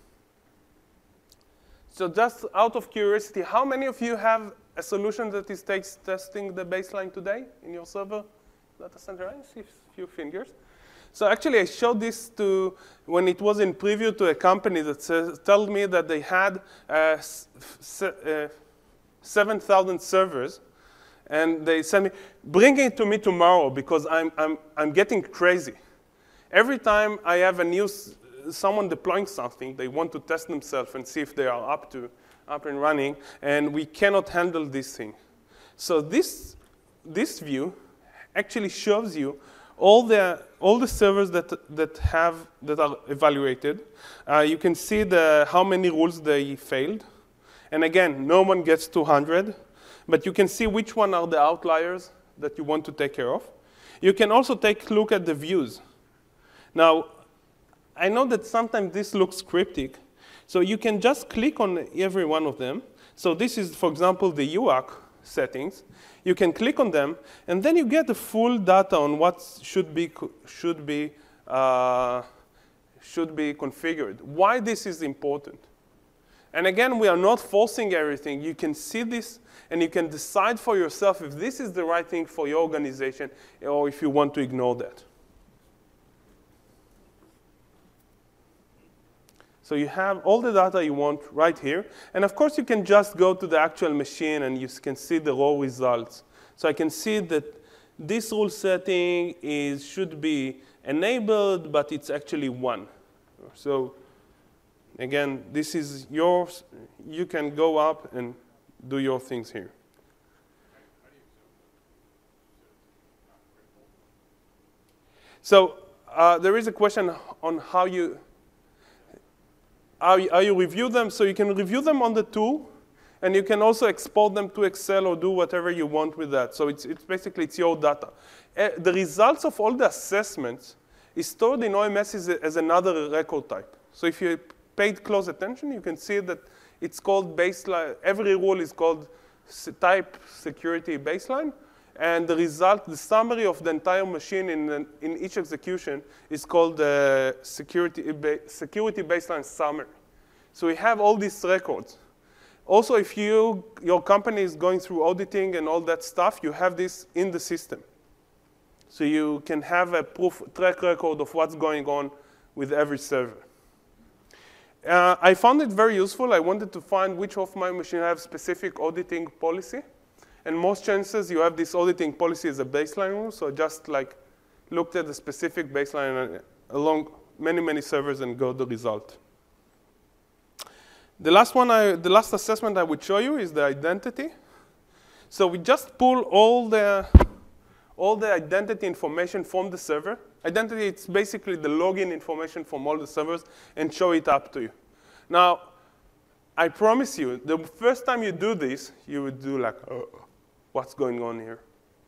A: So just out of curiosity, how many of you have a solution that is takes testing the baseline today in your server data center? I see a few fingers. So actually, I showed this to when it was in preview to a company that says, told me that they had uh, uh, seven thousand servers, and they sent me, bring it to me tomorrow because I'm I'm I'm getting crazy. Every time I have a new someone deploying something, they want to test themselves and see if they are up to up and running, and we cannot handle this thing. So this this view actually shows you all the all the servers that that have that are evaluated. Uh, you can see the how many rules they failed, and again, no one gets two hundred, but you can see which one are the outliers that you want to take care of. You can also take a look at the views. Now, I know that sometimes this looks cryptic, so you can just click on every one of them. So this is, for example, the U A C settings. You can click on them, and then you get the full data on what should be should be uh, should be configured. Why this is important? And again, we are not forcing everything. You can see this, and you can decide for yourself if this is the right thing for your organization, or if you want to ignore that. So you have all the data you want right here. And of course, you can just go to the actual machine and you can see the raw results. So I can see that this rule setting is, should be enabled, but it's actually one. So again, this is yours. You can go up and do your things here. So uh, there is a question on how you, How you, how you review them. So you can review them on the tool, and you can also export them to Excel or do whatever you want with that. So it's, it's basically it's your data. Uh, the results of all the assessments is stored in O M S as, a, as another record type. So if you paid close attention, you can see that it's called baseline. Every rule is called type security baseline. And the result, the summary of the entire machine in, in each execution is called the uh, security, security baseline summary. So we have all these records. Also, if you, your company is going through auditing and all that stuff, you have this in the system. So you can have a proof track record of what's going on with every server. Uh, I found it very useful. I wanted to find which of my machines have specific auditing policy. and most chances you have this auditing policy as a baseline rule, so just like looked at the specific baseline along many, many servers and got the result. The last one, I, the last assessment I would show you is the identity. So we just pull all the, all the identity information from the server. Identity, it's basically the login information from all the servers and show it up to you. Now, I promise you, the first time you do this, you would do like, oh, what's going on here?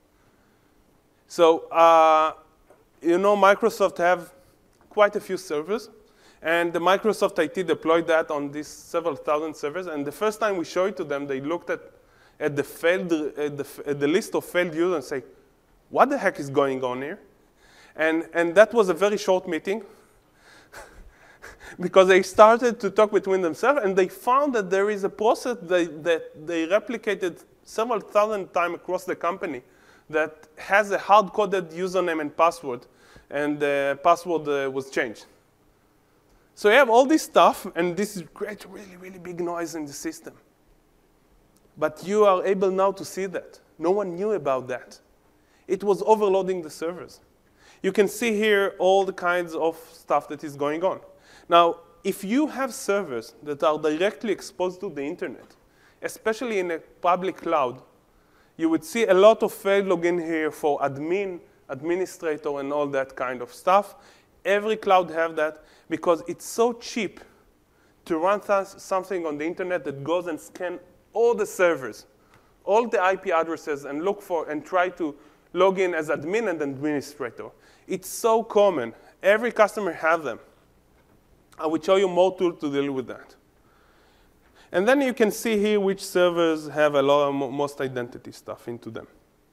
A: So, uh, you know, Microsoft have quite a few servers. And the Microsoft I T deployed that on these several thousand servers. And the first time we showed it to them, they looked at, at, the, failed, at, the, at the list of failed users and say, what the heck is going on here? And, and that was a very short meeting because they started to talk between themselves, and they found that there is a process that, that they replicated several thousand times across the company that has a hard-coded username and password, and the password uh, was changed. So you have all this stuff, and this creates really, really big noise in the system. But you are able now to see that. No one knew about that. It was overloading the servers. You can see here all the kinds of stuff that is going on. Now, if you have servers that are directly exposed to the internet, especially in a public cloud, you would see a lot of failed login here for admin, administrator, and all that kind of stuff. Every cloud have that because it's so cheap to run something on the internet that goes and scan all the servers, all the I P addresses, and look for and try to log in as admin and administrator. It's so common. Every customer has them. I will show you more tools to deal with that. And then you can see here which servers have a lot of most identity stuff into them.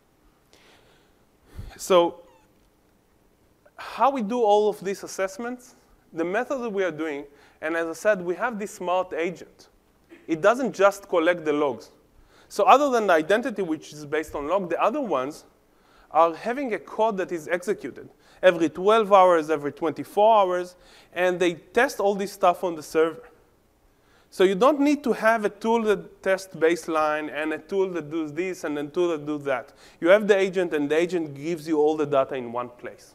A: So how we do all of these assessments, the method that we are doing, and as I said, we have this smart agent. It doesn't just collect the logs. So other than the identity, which is based on log, the other ones are having a code that is executed every twelve hours, every twenty-four hours, and they test all this stuff on the server. So you don't need to have a tool that tests baseline and a tool that does this and a tool that does that. You have the agent, and the agent gives you all the data in one place.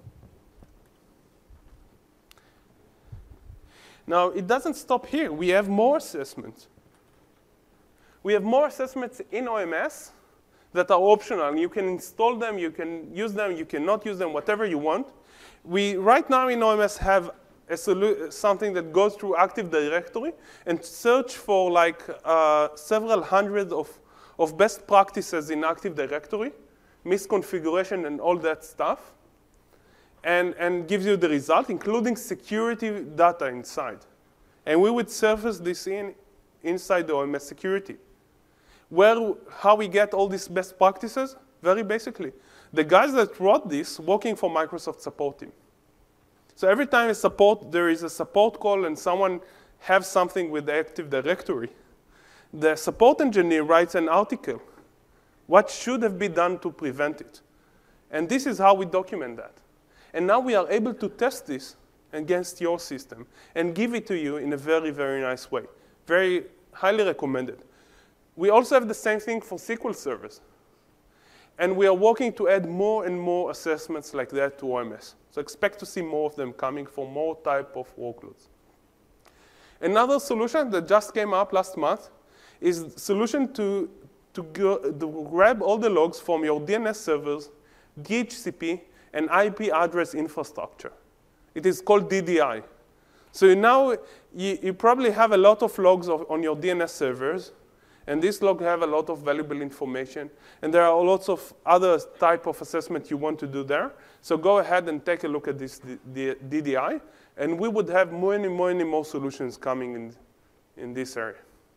A: Now, it doesn't stop here. We have more assessments. We have more assessments in O M S that are optional. You can install them, you can use them, you cannot use them, whatever you want. We, right now in O M S, have a solu- something that goes through Active Directory and search for like uh, several hundreds of, of best practices in Active Directory, misconfiguration and all that stuff, and, and gives you the result, including security data inside. And we would surface this in inside the O M S security. Where, how we get all these best practices? Very basically. The guys that wrote this working for Microsoft support team. So every time a support, there is a support call and someone has something with the Active Directory, the support engineer writes an article. What should have been done to prevent it? And this is how we document that. And now we are able to test this against your system and give it to you in a very, very nice way. Very highly recommended. We also have the same thing for S Q L servers. And we are working to add more and more assessments like that to O M S. So expect to see more of them coming for more type of workloads. Another solution that just came up last month is a solution to, to, go, to grab all the logs from your D N S servers, D H C P, and I P address infrastructure. It is called D D I. So now you, you probably have a lot of logs of, on your D N S servers, and these logs have a lot of valuable information. And there are lots of other type of assessment you want to do there. So go ahead and take a look at this D D I, and we would have many, many more solutions coming in, in this area.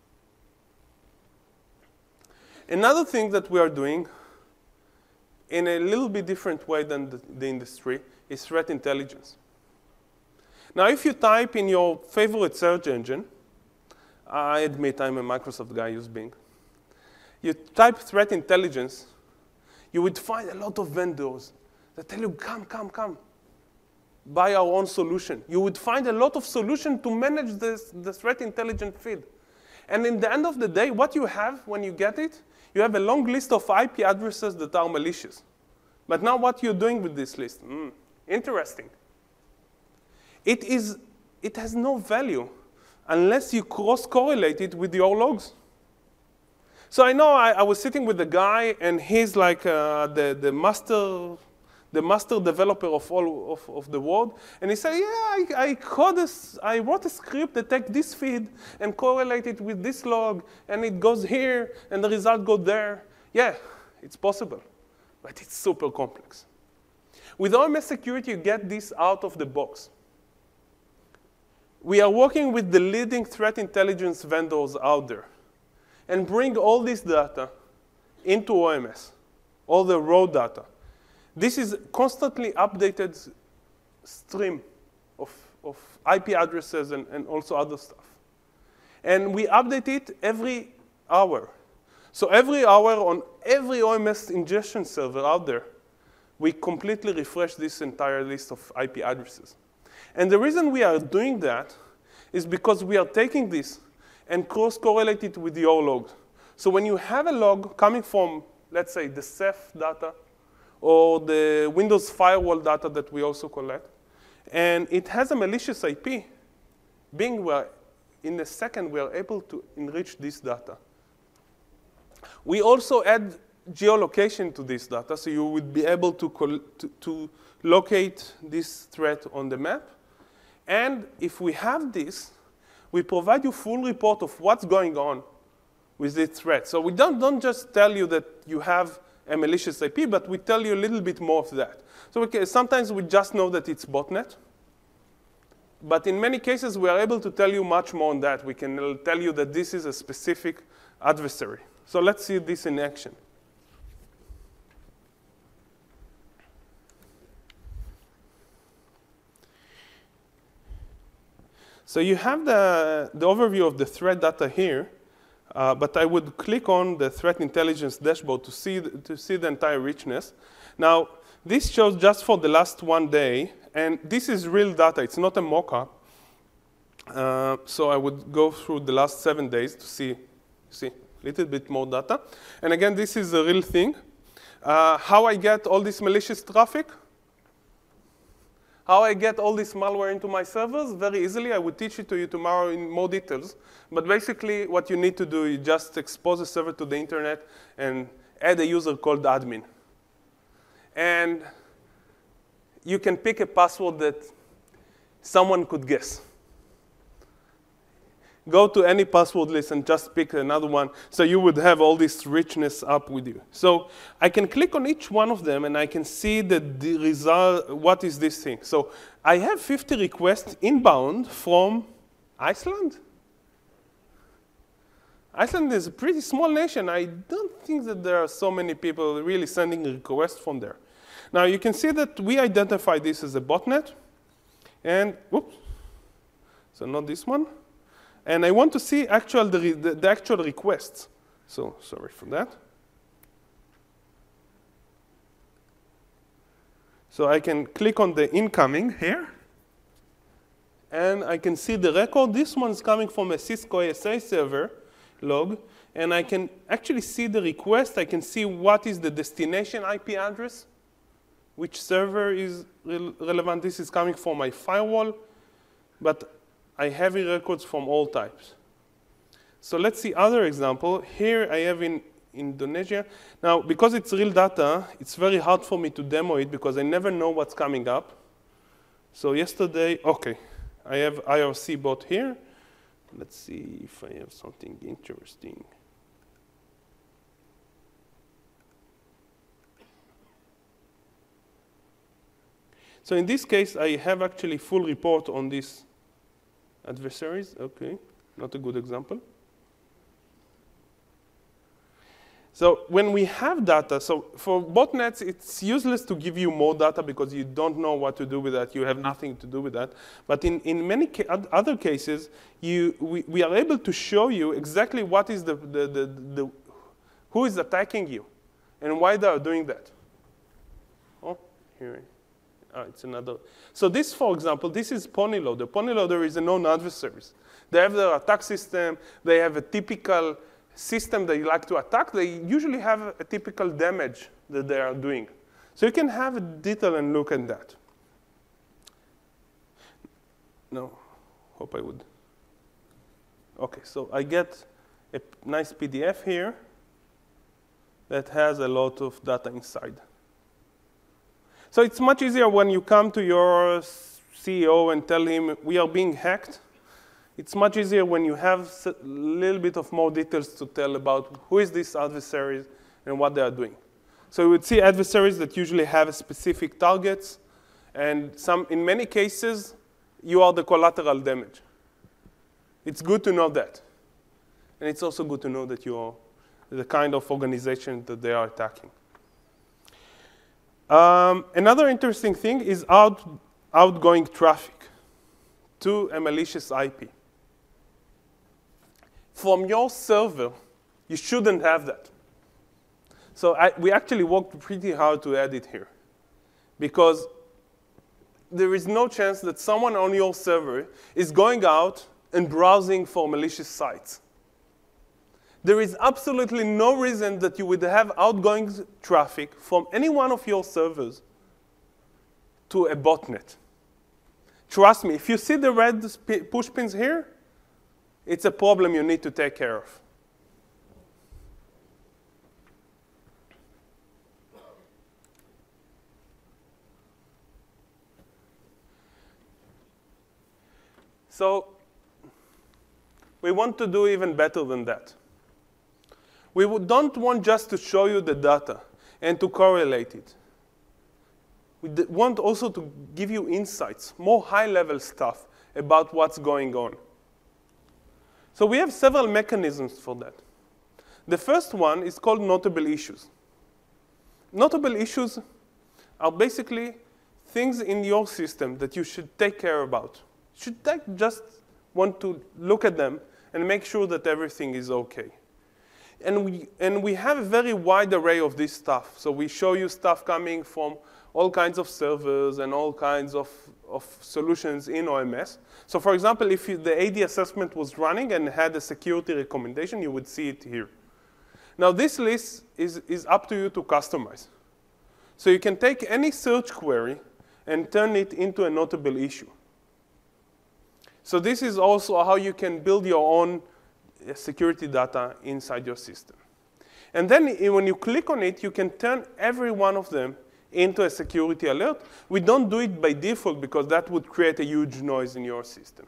A: Another thing that we are doing in a little bit different way than the, the industry is threat intelligence. Now, if you type in your favorite search engine, I admit I'm a Microsoft guy, use Bing. You type threat intelligence, you would find a lot of vendors that tell you, come, come, come, buy our own solution. You would find a lot of solutions to manage this, the threat intelligence feed. And in the end of the day, what you have when you get it, you have a long list of I P addresses that are malicious. But now what you're doing with this list? Mm, interesting. It, is, it has no value unless you cross-correlate it with your logs. So I know I, I was sitting with a guy, and he's like uh, the, the master the master developer of all of, of the world, and he said, yeah, I, I, code a, I wrote a script that takes this feed and correlate it with this log, and it goes here, and the result goes there. Yeah, it's possible, but it's super complex. With O M S security, you get this out of the box. We are working with the leading threat intelligence vendors out there and bring all this data into O M S, all the raw data. This is constantly updated stream of, of I P addresses and, and also other stuff. And we update it every hour. So every hour on every O M S ingestion server out there, we completely refresh this entire list of I P addresses. And the reason we are doing that is because we are taking this and cross-correlate it with your logs. So when you have a log coming from, let's say, the Ceph data, or the Windows firewall data that we also collect, and it has a malicious I P, being where in a second we are able to enrich this data. We also add geolocation to this data, so you would be able to, to, to locate this threat on the map. And if we have this, we provide you full report of what's going on with this threat. So we don't, don't just tell you that you have a malicious I P, but we tell you a little bit more of that. So okay, sometimes we just know that it's botnet. But in many cases, we are able to tell you much more on that. We can tell you that this is a specific adversary. So let's see this in action. So you have the, the overview of the threat data here. Uh, but I would click on the threat intelligence dashboard to see, the, to see the entire richness. Now, this shows just for the last one day, and this is real data. It's not a mock-up. Uh, so I would go through the last seven days to see, see a little bit more data. And again, this is a real thing. Uh, how I get all this malicious traffic? How I get all this malware into my servers? Very easily. I will teach it to you tomorrow in more details. But basically, what you need to do is just expose a server to the internet and add a user called admin. And you can pick a password that someone could guess. Go to any password list and just pick another one. So you would have all this richness up with you. So I can click on each one of them, and I can see the, the result. What is this thing? So I have fifty requests inbound from Iceland. Iceland is a pretty small nation. I don't think that there are so many people really sending requests from there. Now you can see that we identify this as a botnet. And, whoops, so not this one. And I want to see actual, the, the, the actual requests. So sorry for that. So I can click on the incoming here. And I can see the record. This one's coming from a Cisco A S A server log. And I can actually see the request. I can see what is the destination I P address, which server is re relevant. This is coming from my firewall. But I have records from all types. So let's see other example. Here I have in Indonesia. Now, because it's real data, it's very hard for me to demo it because I never know what's coming up. So yesterday, OK, I have I R C bot here. Let's see if I have something interesting. So in this case, I have actually full report on these adversaries. OK, not a good example. So when we have data, so for botnets, it's useless to give you more data because you don't know what to do with that. You have nothing to do with that. But in, in many ca other cases, you, we, we are able to show you exactly what is the, the, the, the, who is attacking you and why they are doing that. Oh, here. Oh, it's another. So this, for example, this is PonyLoader. PonyLoader is a known adversary. They have their attack system. They have a typical system they like to attack. They usually have a, a typical damage that they are doing. So you can have a detail and look at that. No, hope I would. OK, so I get a nice P D F here that has a lot of data inside. So it's much easier when you come to your C E O and tell him, we are being hacked. It's much easier when you have a little bit of more details to tell about who is this adversaries and what they are doing. So you would see adversaries that usually have specific targets. And some, in many cases, you are the collateral damage. It's good to know that. And it's also good to know that you are the kind of organization that they are attacking. Um, another interesting thing is out, outgoing traffic to a malicious I P. From your server, you shouldn't have that. So I, we actually worked pretty hard to add it here, because there is no chance that someone on your server is going out and browsing for malicious sites. There is absolutely no reason that you would have outgoing traffic from any one of your servers to a botnet. Trust me, if you see the red push pins here, it's a problem you need to take care of. So we want to do even better than that. We don't want just to show you the data and to correlate it. We want also to give you insights, more high-level stuff about what's going on. So we have several mechanisms for that. The first one is called notable issues. Notable issues are basically things in your system that you should take care about. You should take, just want to look at them and make sure that everything is OK. And we, and we have a very wide array of this stuff. So we show you stuff coming from all kinds of servers and all kinds of, of solutions in O M S. So for example, if you, the A D assessment was running and had a security recommendation, you would see it here. Now this list is, is up to you to customize. So you can take any search query and turn it into a notable issue. So this is also how you can build your own security data inside your system. And then when you click on it, you can turn every one of them into a security alert. We don't do it by default because that would create a huge noise in your system.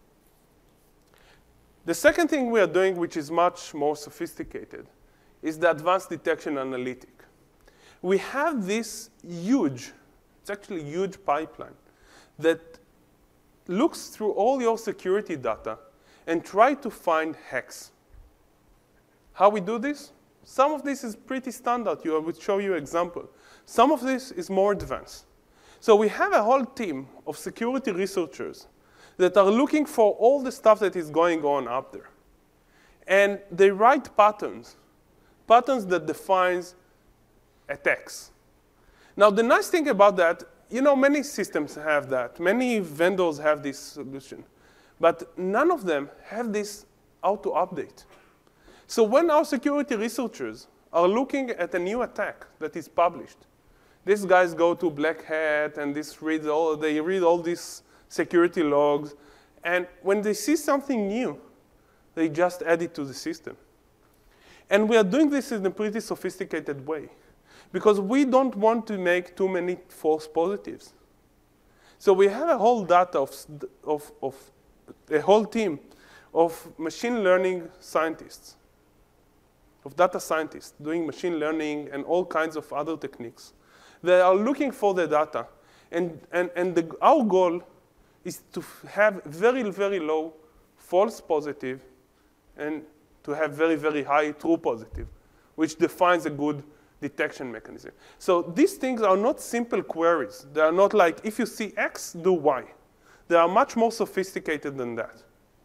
A: The second thing we are doing, which is much more sophisticated, is the advanced detection analytic. We have this huge, it's actually a huge pipeline that looks through all your security data and try to find hacks. How we do this? Some of this is pretty standard. I will show you an example. Some of this is more advanced. So we have a whole team of security researchers that are looking for all the stuff that is going on up there. And they write patterns, patterns that defines attacks. Now, the nice thing about that, you know, many systems have that. Many vendors have this solution. But none of them have this auto-update. So when our security researchers are looking at a new attack that is published, these guys go to Black Hat and this read all, they read all these security logs. And when they see something new, they just add it to the system. And we are doing this in a pretty sophisticated way, because we don't want to make too many false positives. So we have a whole data of, of, of a whole team of machine learning scientists, of data scientists doing machine learning and all kinds of other techniques. They are looking for the data. And, and, and the, our goal is to have very, very low false positive and to have very, very high true positive, which defines a good detection mechanism. So these things are not simple queries. They are not like, if you see X, do Y. They are much more sophisticated than that.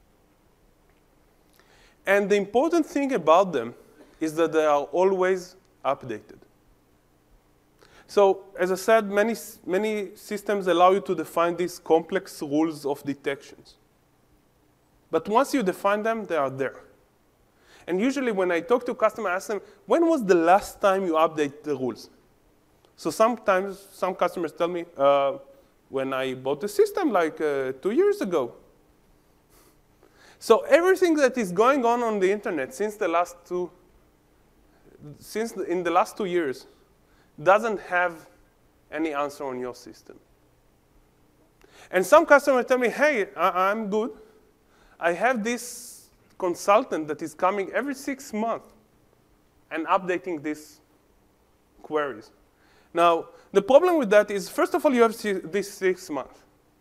A: And the important thing about them is that they are always updated. So as I said, many, many systems allow you to define these complex rules of detections. But once you define them, they are there. And usually when I talk to customers, I ask them, when was the last time you update the rules? So sometimes some customers tell me, uh, when I bought the system like uh, two years ago. So everything that is going on on the internet since the last two, since the, in the last two years, doesn't have any answer on your system. And some customers tell me, hey, I I'm good. I have this consultant that is coming every six months and updating these queries. Now, the problem with that is, first of all, you have this six months.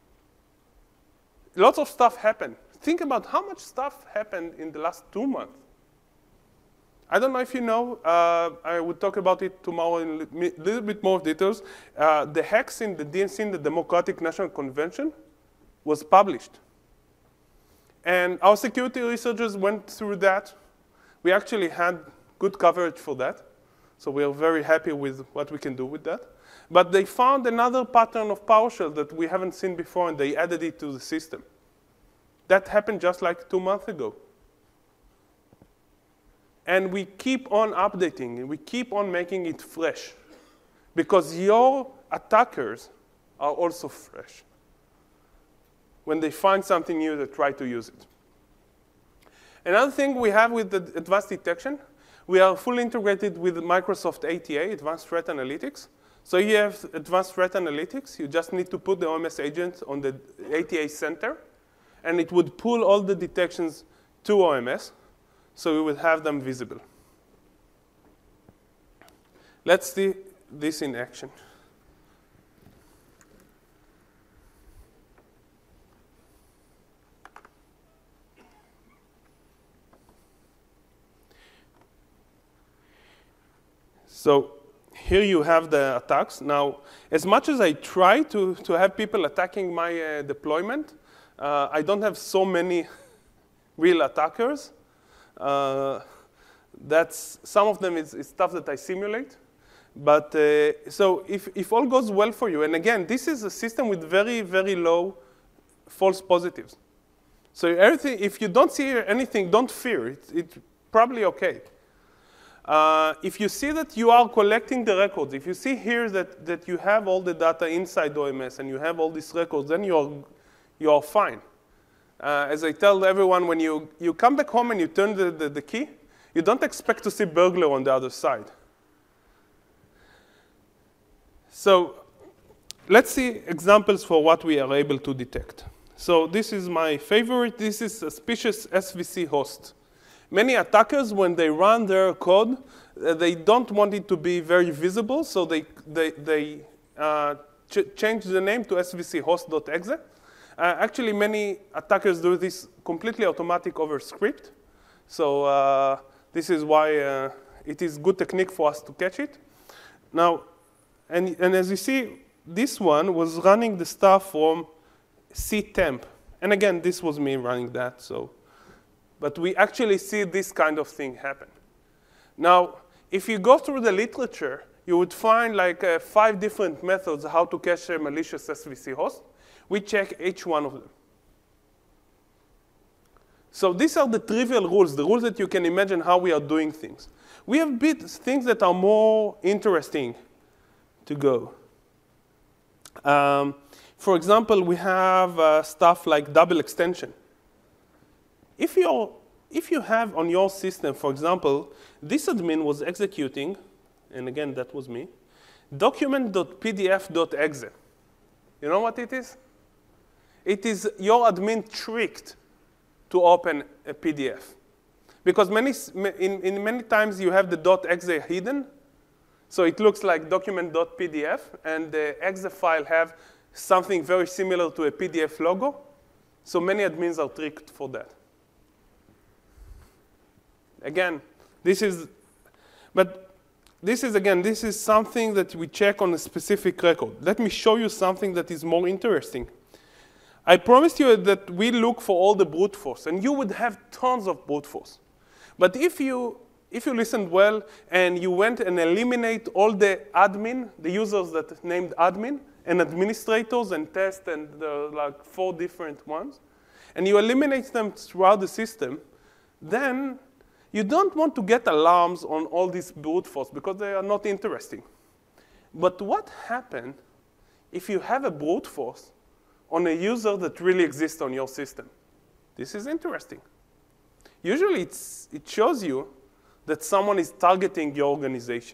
A: Lots of stuff happened. Think about how much stuff happened in the last two months. I don't know if you know, uh, I will talk about it tomorrow in a little bit more details. Uh, the hacks in the D N C, in the Democratic National Convention, was published. And our security researchers went through that. We actually had good coverage for that. So we are very happy with what we can do with that. But they found another pattern of PowerShell that we haven't seen before, and they added it to the system. That happened just like two months ago. And we keep on updating, and we keep on making it fresh, because your attackers are also fresh. When they find something new, they try to use it. Another thing we have with the advanced detection, we are fully integrated with Microsoft A T A, Advanced Threat Analytics. So you have Advanced Threat Analytics. You just need to put the O M S agent on the A T A center, and it would pull all the detections to O M S, so we would have them visible. Let's see this in action. So here you have the attacks. Now, as much as I try to, to have people attacking my uh, deployment, uh, I don't have so many real attackers. Uh, that's, some of them is, is stuff that I simulate. But uh, so if, if all goes well for you, and again, this is a system with very, very low false positives. So everything, if you don't see anything, don't fear. It, it's probably OK. Uh, if you see that you are collecting the records, if you see here that, that you have all the data inside O M S and you have all these records, then you're, you're fine. Uh, as I tell everyone, when you, you come back home and you turn the, the, the key, you don't expect to see burglar on the other side. So let's see examples for what we are able to detect. So this is my favorite. This is suspicious S V C host. Many attackers, when they run their code, uh, they don't want it to be very visible, so they, they, they uh, ch change the name to S V C host dot exe. Uh, actually, many attackers do this completely automatic over script. So uh, this is why uh, it is good technique for us to catch it. Now, and, and as you see, this one was running the stuff from ctemp. And again, this was me running that. So. But we actually see this kind of thing happen. Now, if you go through the literature, you would find like uh, five different methods how to catch a malicious S V C host. We check each one of them. So these are the trivial rules, the rules that you can imagine how we are doing things. We have bits, things that are more interesting to go. Um, for example, we have uh, stuff like double extension. If, you're, if you have on your system, for example, this admin was executing, and again, that was me, document dot P D F dot exe. You know what it is? It is your admin tricked to open a P D F. Because many, in, in many times you have the .exe hidden, so it looks like document dot P D F, and the exe file have something very similar to a P D F logo. So many admins are tricked for that. Again, this is, but this is, again, this is something that we check on a specific record. Let me show you something that is more interesting. I promised you that we look for all the brute force, and you would have tons of brute force. But if you, if you listened well and you went and eliminate all the admin, the users that named admin, and administrators and test, and there are like four different ones, and you eliminate them throughout the system, then you don't want to get alarms on all these brute force because they are not interesting. But what happens if you have a brute force on a user that really exists on your system? This is interesting. Usually it's, it shows you that someone is targeting your organization.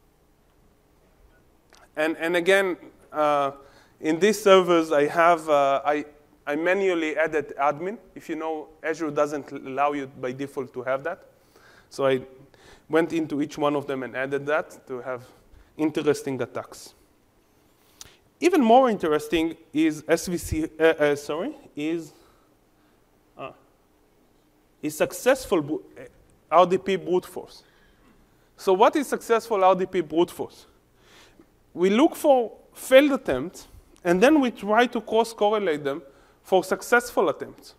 A: And, and again, uh, in these servers, I have, uh, I, I manually added admin. If you know, Azure doesn't allow you by default to have that. So I went into each one of them and added that to have interesting attacks. Even more interesting is S V C, uh, uh, sorry, is, uh, is successful R D P brute force. So what is successful R D P brute force? We look for failed attempts, and then we try to cross-correlate them for successful attempts.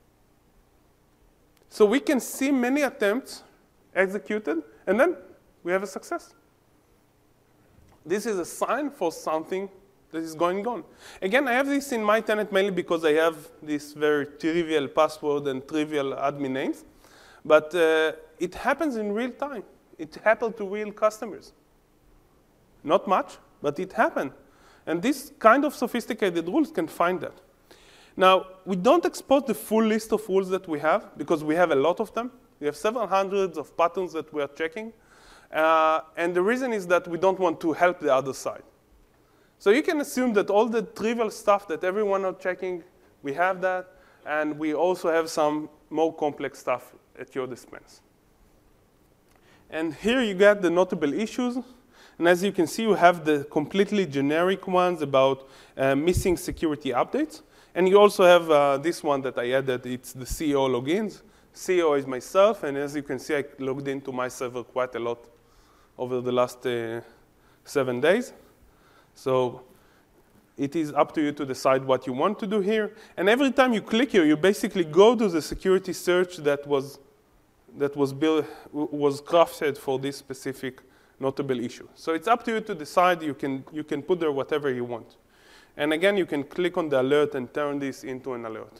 A: So we can see many attempts executed, and then we have a success. This is a sign for something that is going on. Again, I have this in my tenant mainly because I have this very trivial password and trivial admin names. But uh, it happens in real time. It happened to real customers. Not much, but it happened. And this kind of sophisticated rules can find that. Now, we don't expose the full list of rules that we have because we have a lot of them. We have several hundreds of patterns that we are checking. Uh, and the reason is that we don't want to help the other side. So you can assume that all the trivial stuff that everyone are checking, we have that. And we also have some more complex stuff at your dispense. And here you get the notable issues. And as you can see, you have the completely generic ones about uh, missing security updates. And you also have uh, this one that I added. It's the C E O logins. C E O is myself. And as you can see, I logged into my server quite a lot over the last uh, seven days. So it is up to you to decide what you want to do here. And every time you click here, you basically go to the security search that was, that was, built, was crafted for this specific notable issue. So it's up to you to decide. You can, you can put there whatever you want. And again, you can click on the alert and turn this into an alert.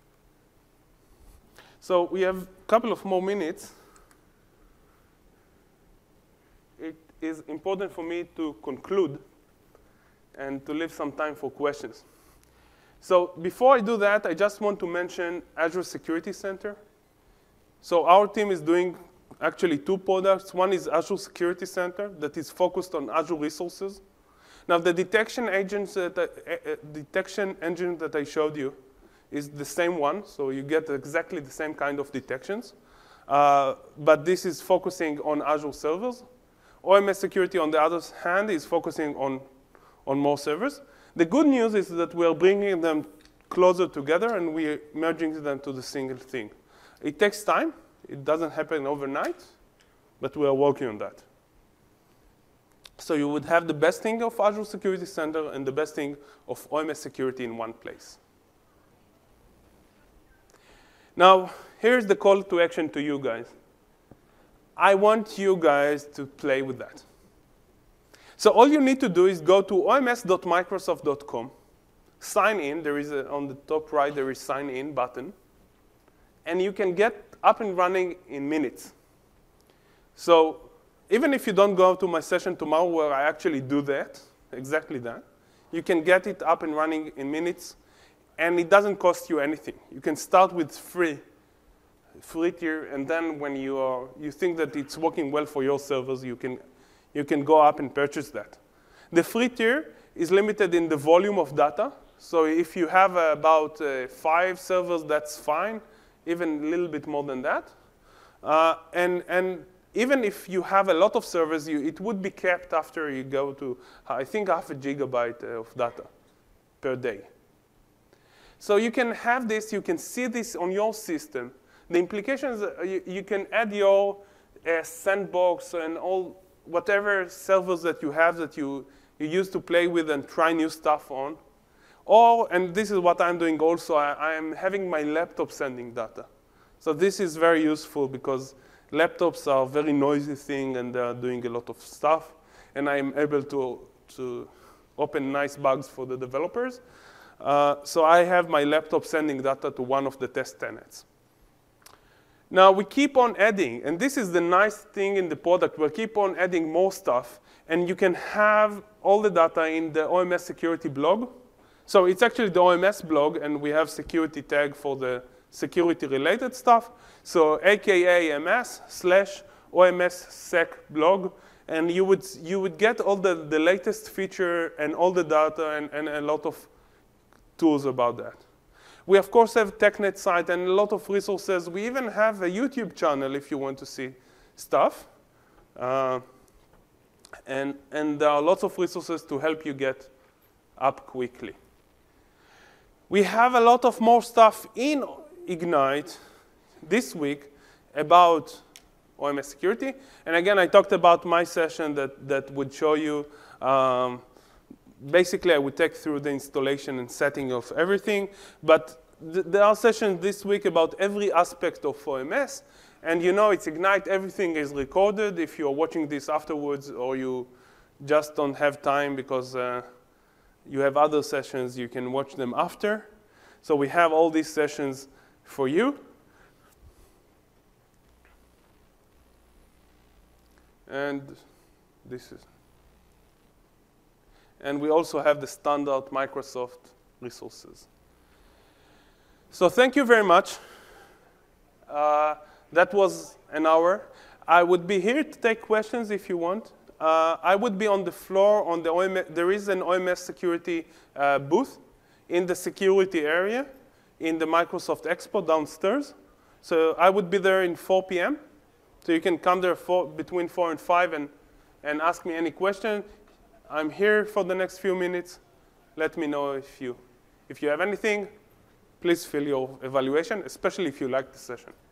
A: So we have a couple of more minutes. It is important for me to conclude and to leave some time for questions. So before I do that, I just want to mention Azure Security Center. So our team is doing actually two products. One is Azure Security Center that is focused on Azure resources. Now the detection agents that I, uh, detection engine that I showed you is the same one, so you get exactly the same kind of detections. Uh, but this is focusing on Azure servers. O M S Security, on the other hand, is focusing on, on more servers. The good news is that we are bringing them closer together and we are merging them to the single thing. It takes time. It doesn't happen overnight, but we are working on that. So you would have the best thing of Azure Security Center and the best thing of O M S Security in one place. Now, here's the call to action to you guys. I want you guys to play with that. So all you need to do is go to O M S dot microsoft dot com, sign in. There is a, on the top right, there is sign in button. And you can get up and running in minutes. So even if you don't go to my session tomorrow where I actually do that, exactly that, you can get it up and running in minutes. And it doesn't cost you anything. You can start with free, free tier, and then when you are, you think that it's working well for your servers, you can, you can go up and purchase that. The free tier is limited in the volume of data. So if you have uh, about uh, five servers, that's fine, even a little bit more than that. Uh, and, and even if you have a lot of servers, you, it would be capped after you go to, I think, half a gigabyte of data per day. So you can have this, you can see this on your system. The implications, uh, you, you can add your uh, sandbox and all whatever servers that you have that you, you use to play with and try new stuff on. Or, and this is what I'm doing also, I, I am having my laptop sending data. So this is very useful because laptops are a very noisy thing and they're doing a lot of stuff. And I'm able to, to open nice bugs for the developers. Uh, so I have my laptop sending data to one of the test tenants. Now we keep on adding, and this is the nice thing in the product. We keep on adding more stuff, and you can have all the data in the O M S security blog. So it's actually the O M S blog, and we have security tag for the security-related stuff. So A K A M S slash O M S sec blog, and you would you would get all the, the latest feature and all the data and, and a lot of tools about that. We, of course, have TechNet site and a lot of resources. We even have a YouTube channel if you want to see stuff. Uh, and, and there are lots of resources to help you get up quickly. We have a lot of more stuff in Ignite this week about O M S security. And again, I talked about my session that, that would show you um, basically, I would take through the installation and setting of everything, but th there are sessions this week about every aspect of O M S, and you know it's Ignite, everything is recorded. If you're watching this afterwards or you just don't have time because uh, you have other sessions, you can watch them after. So we have all these sessions for you. And this is And we also have the standard Microsoft resources. So thank you very much. Uh, that was an hour. I would be here to take questions if you want. Uh, I would be on the floor on the O M S. There is an O M S security uh, booth in the security area in the Microsoft Expo downstairs. So I would be there in four p m So you can come there for, between four and five and, and ask me any question. I'm here for the next few minutes. Let me know if you, if you have anything. Please fill your evaluation, especially if you like the session.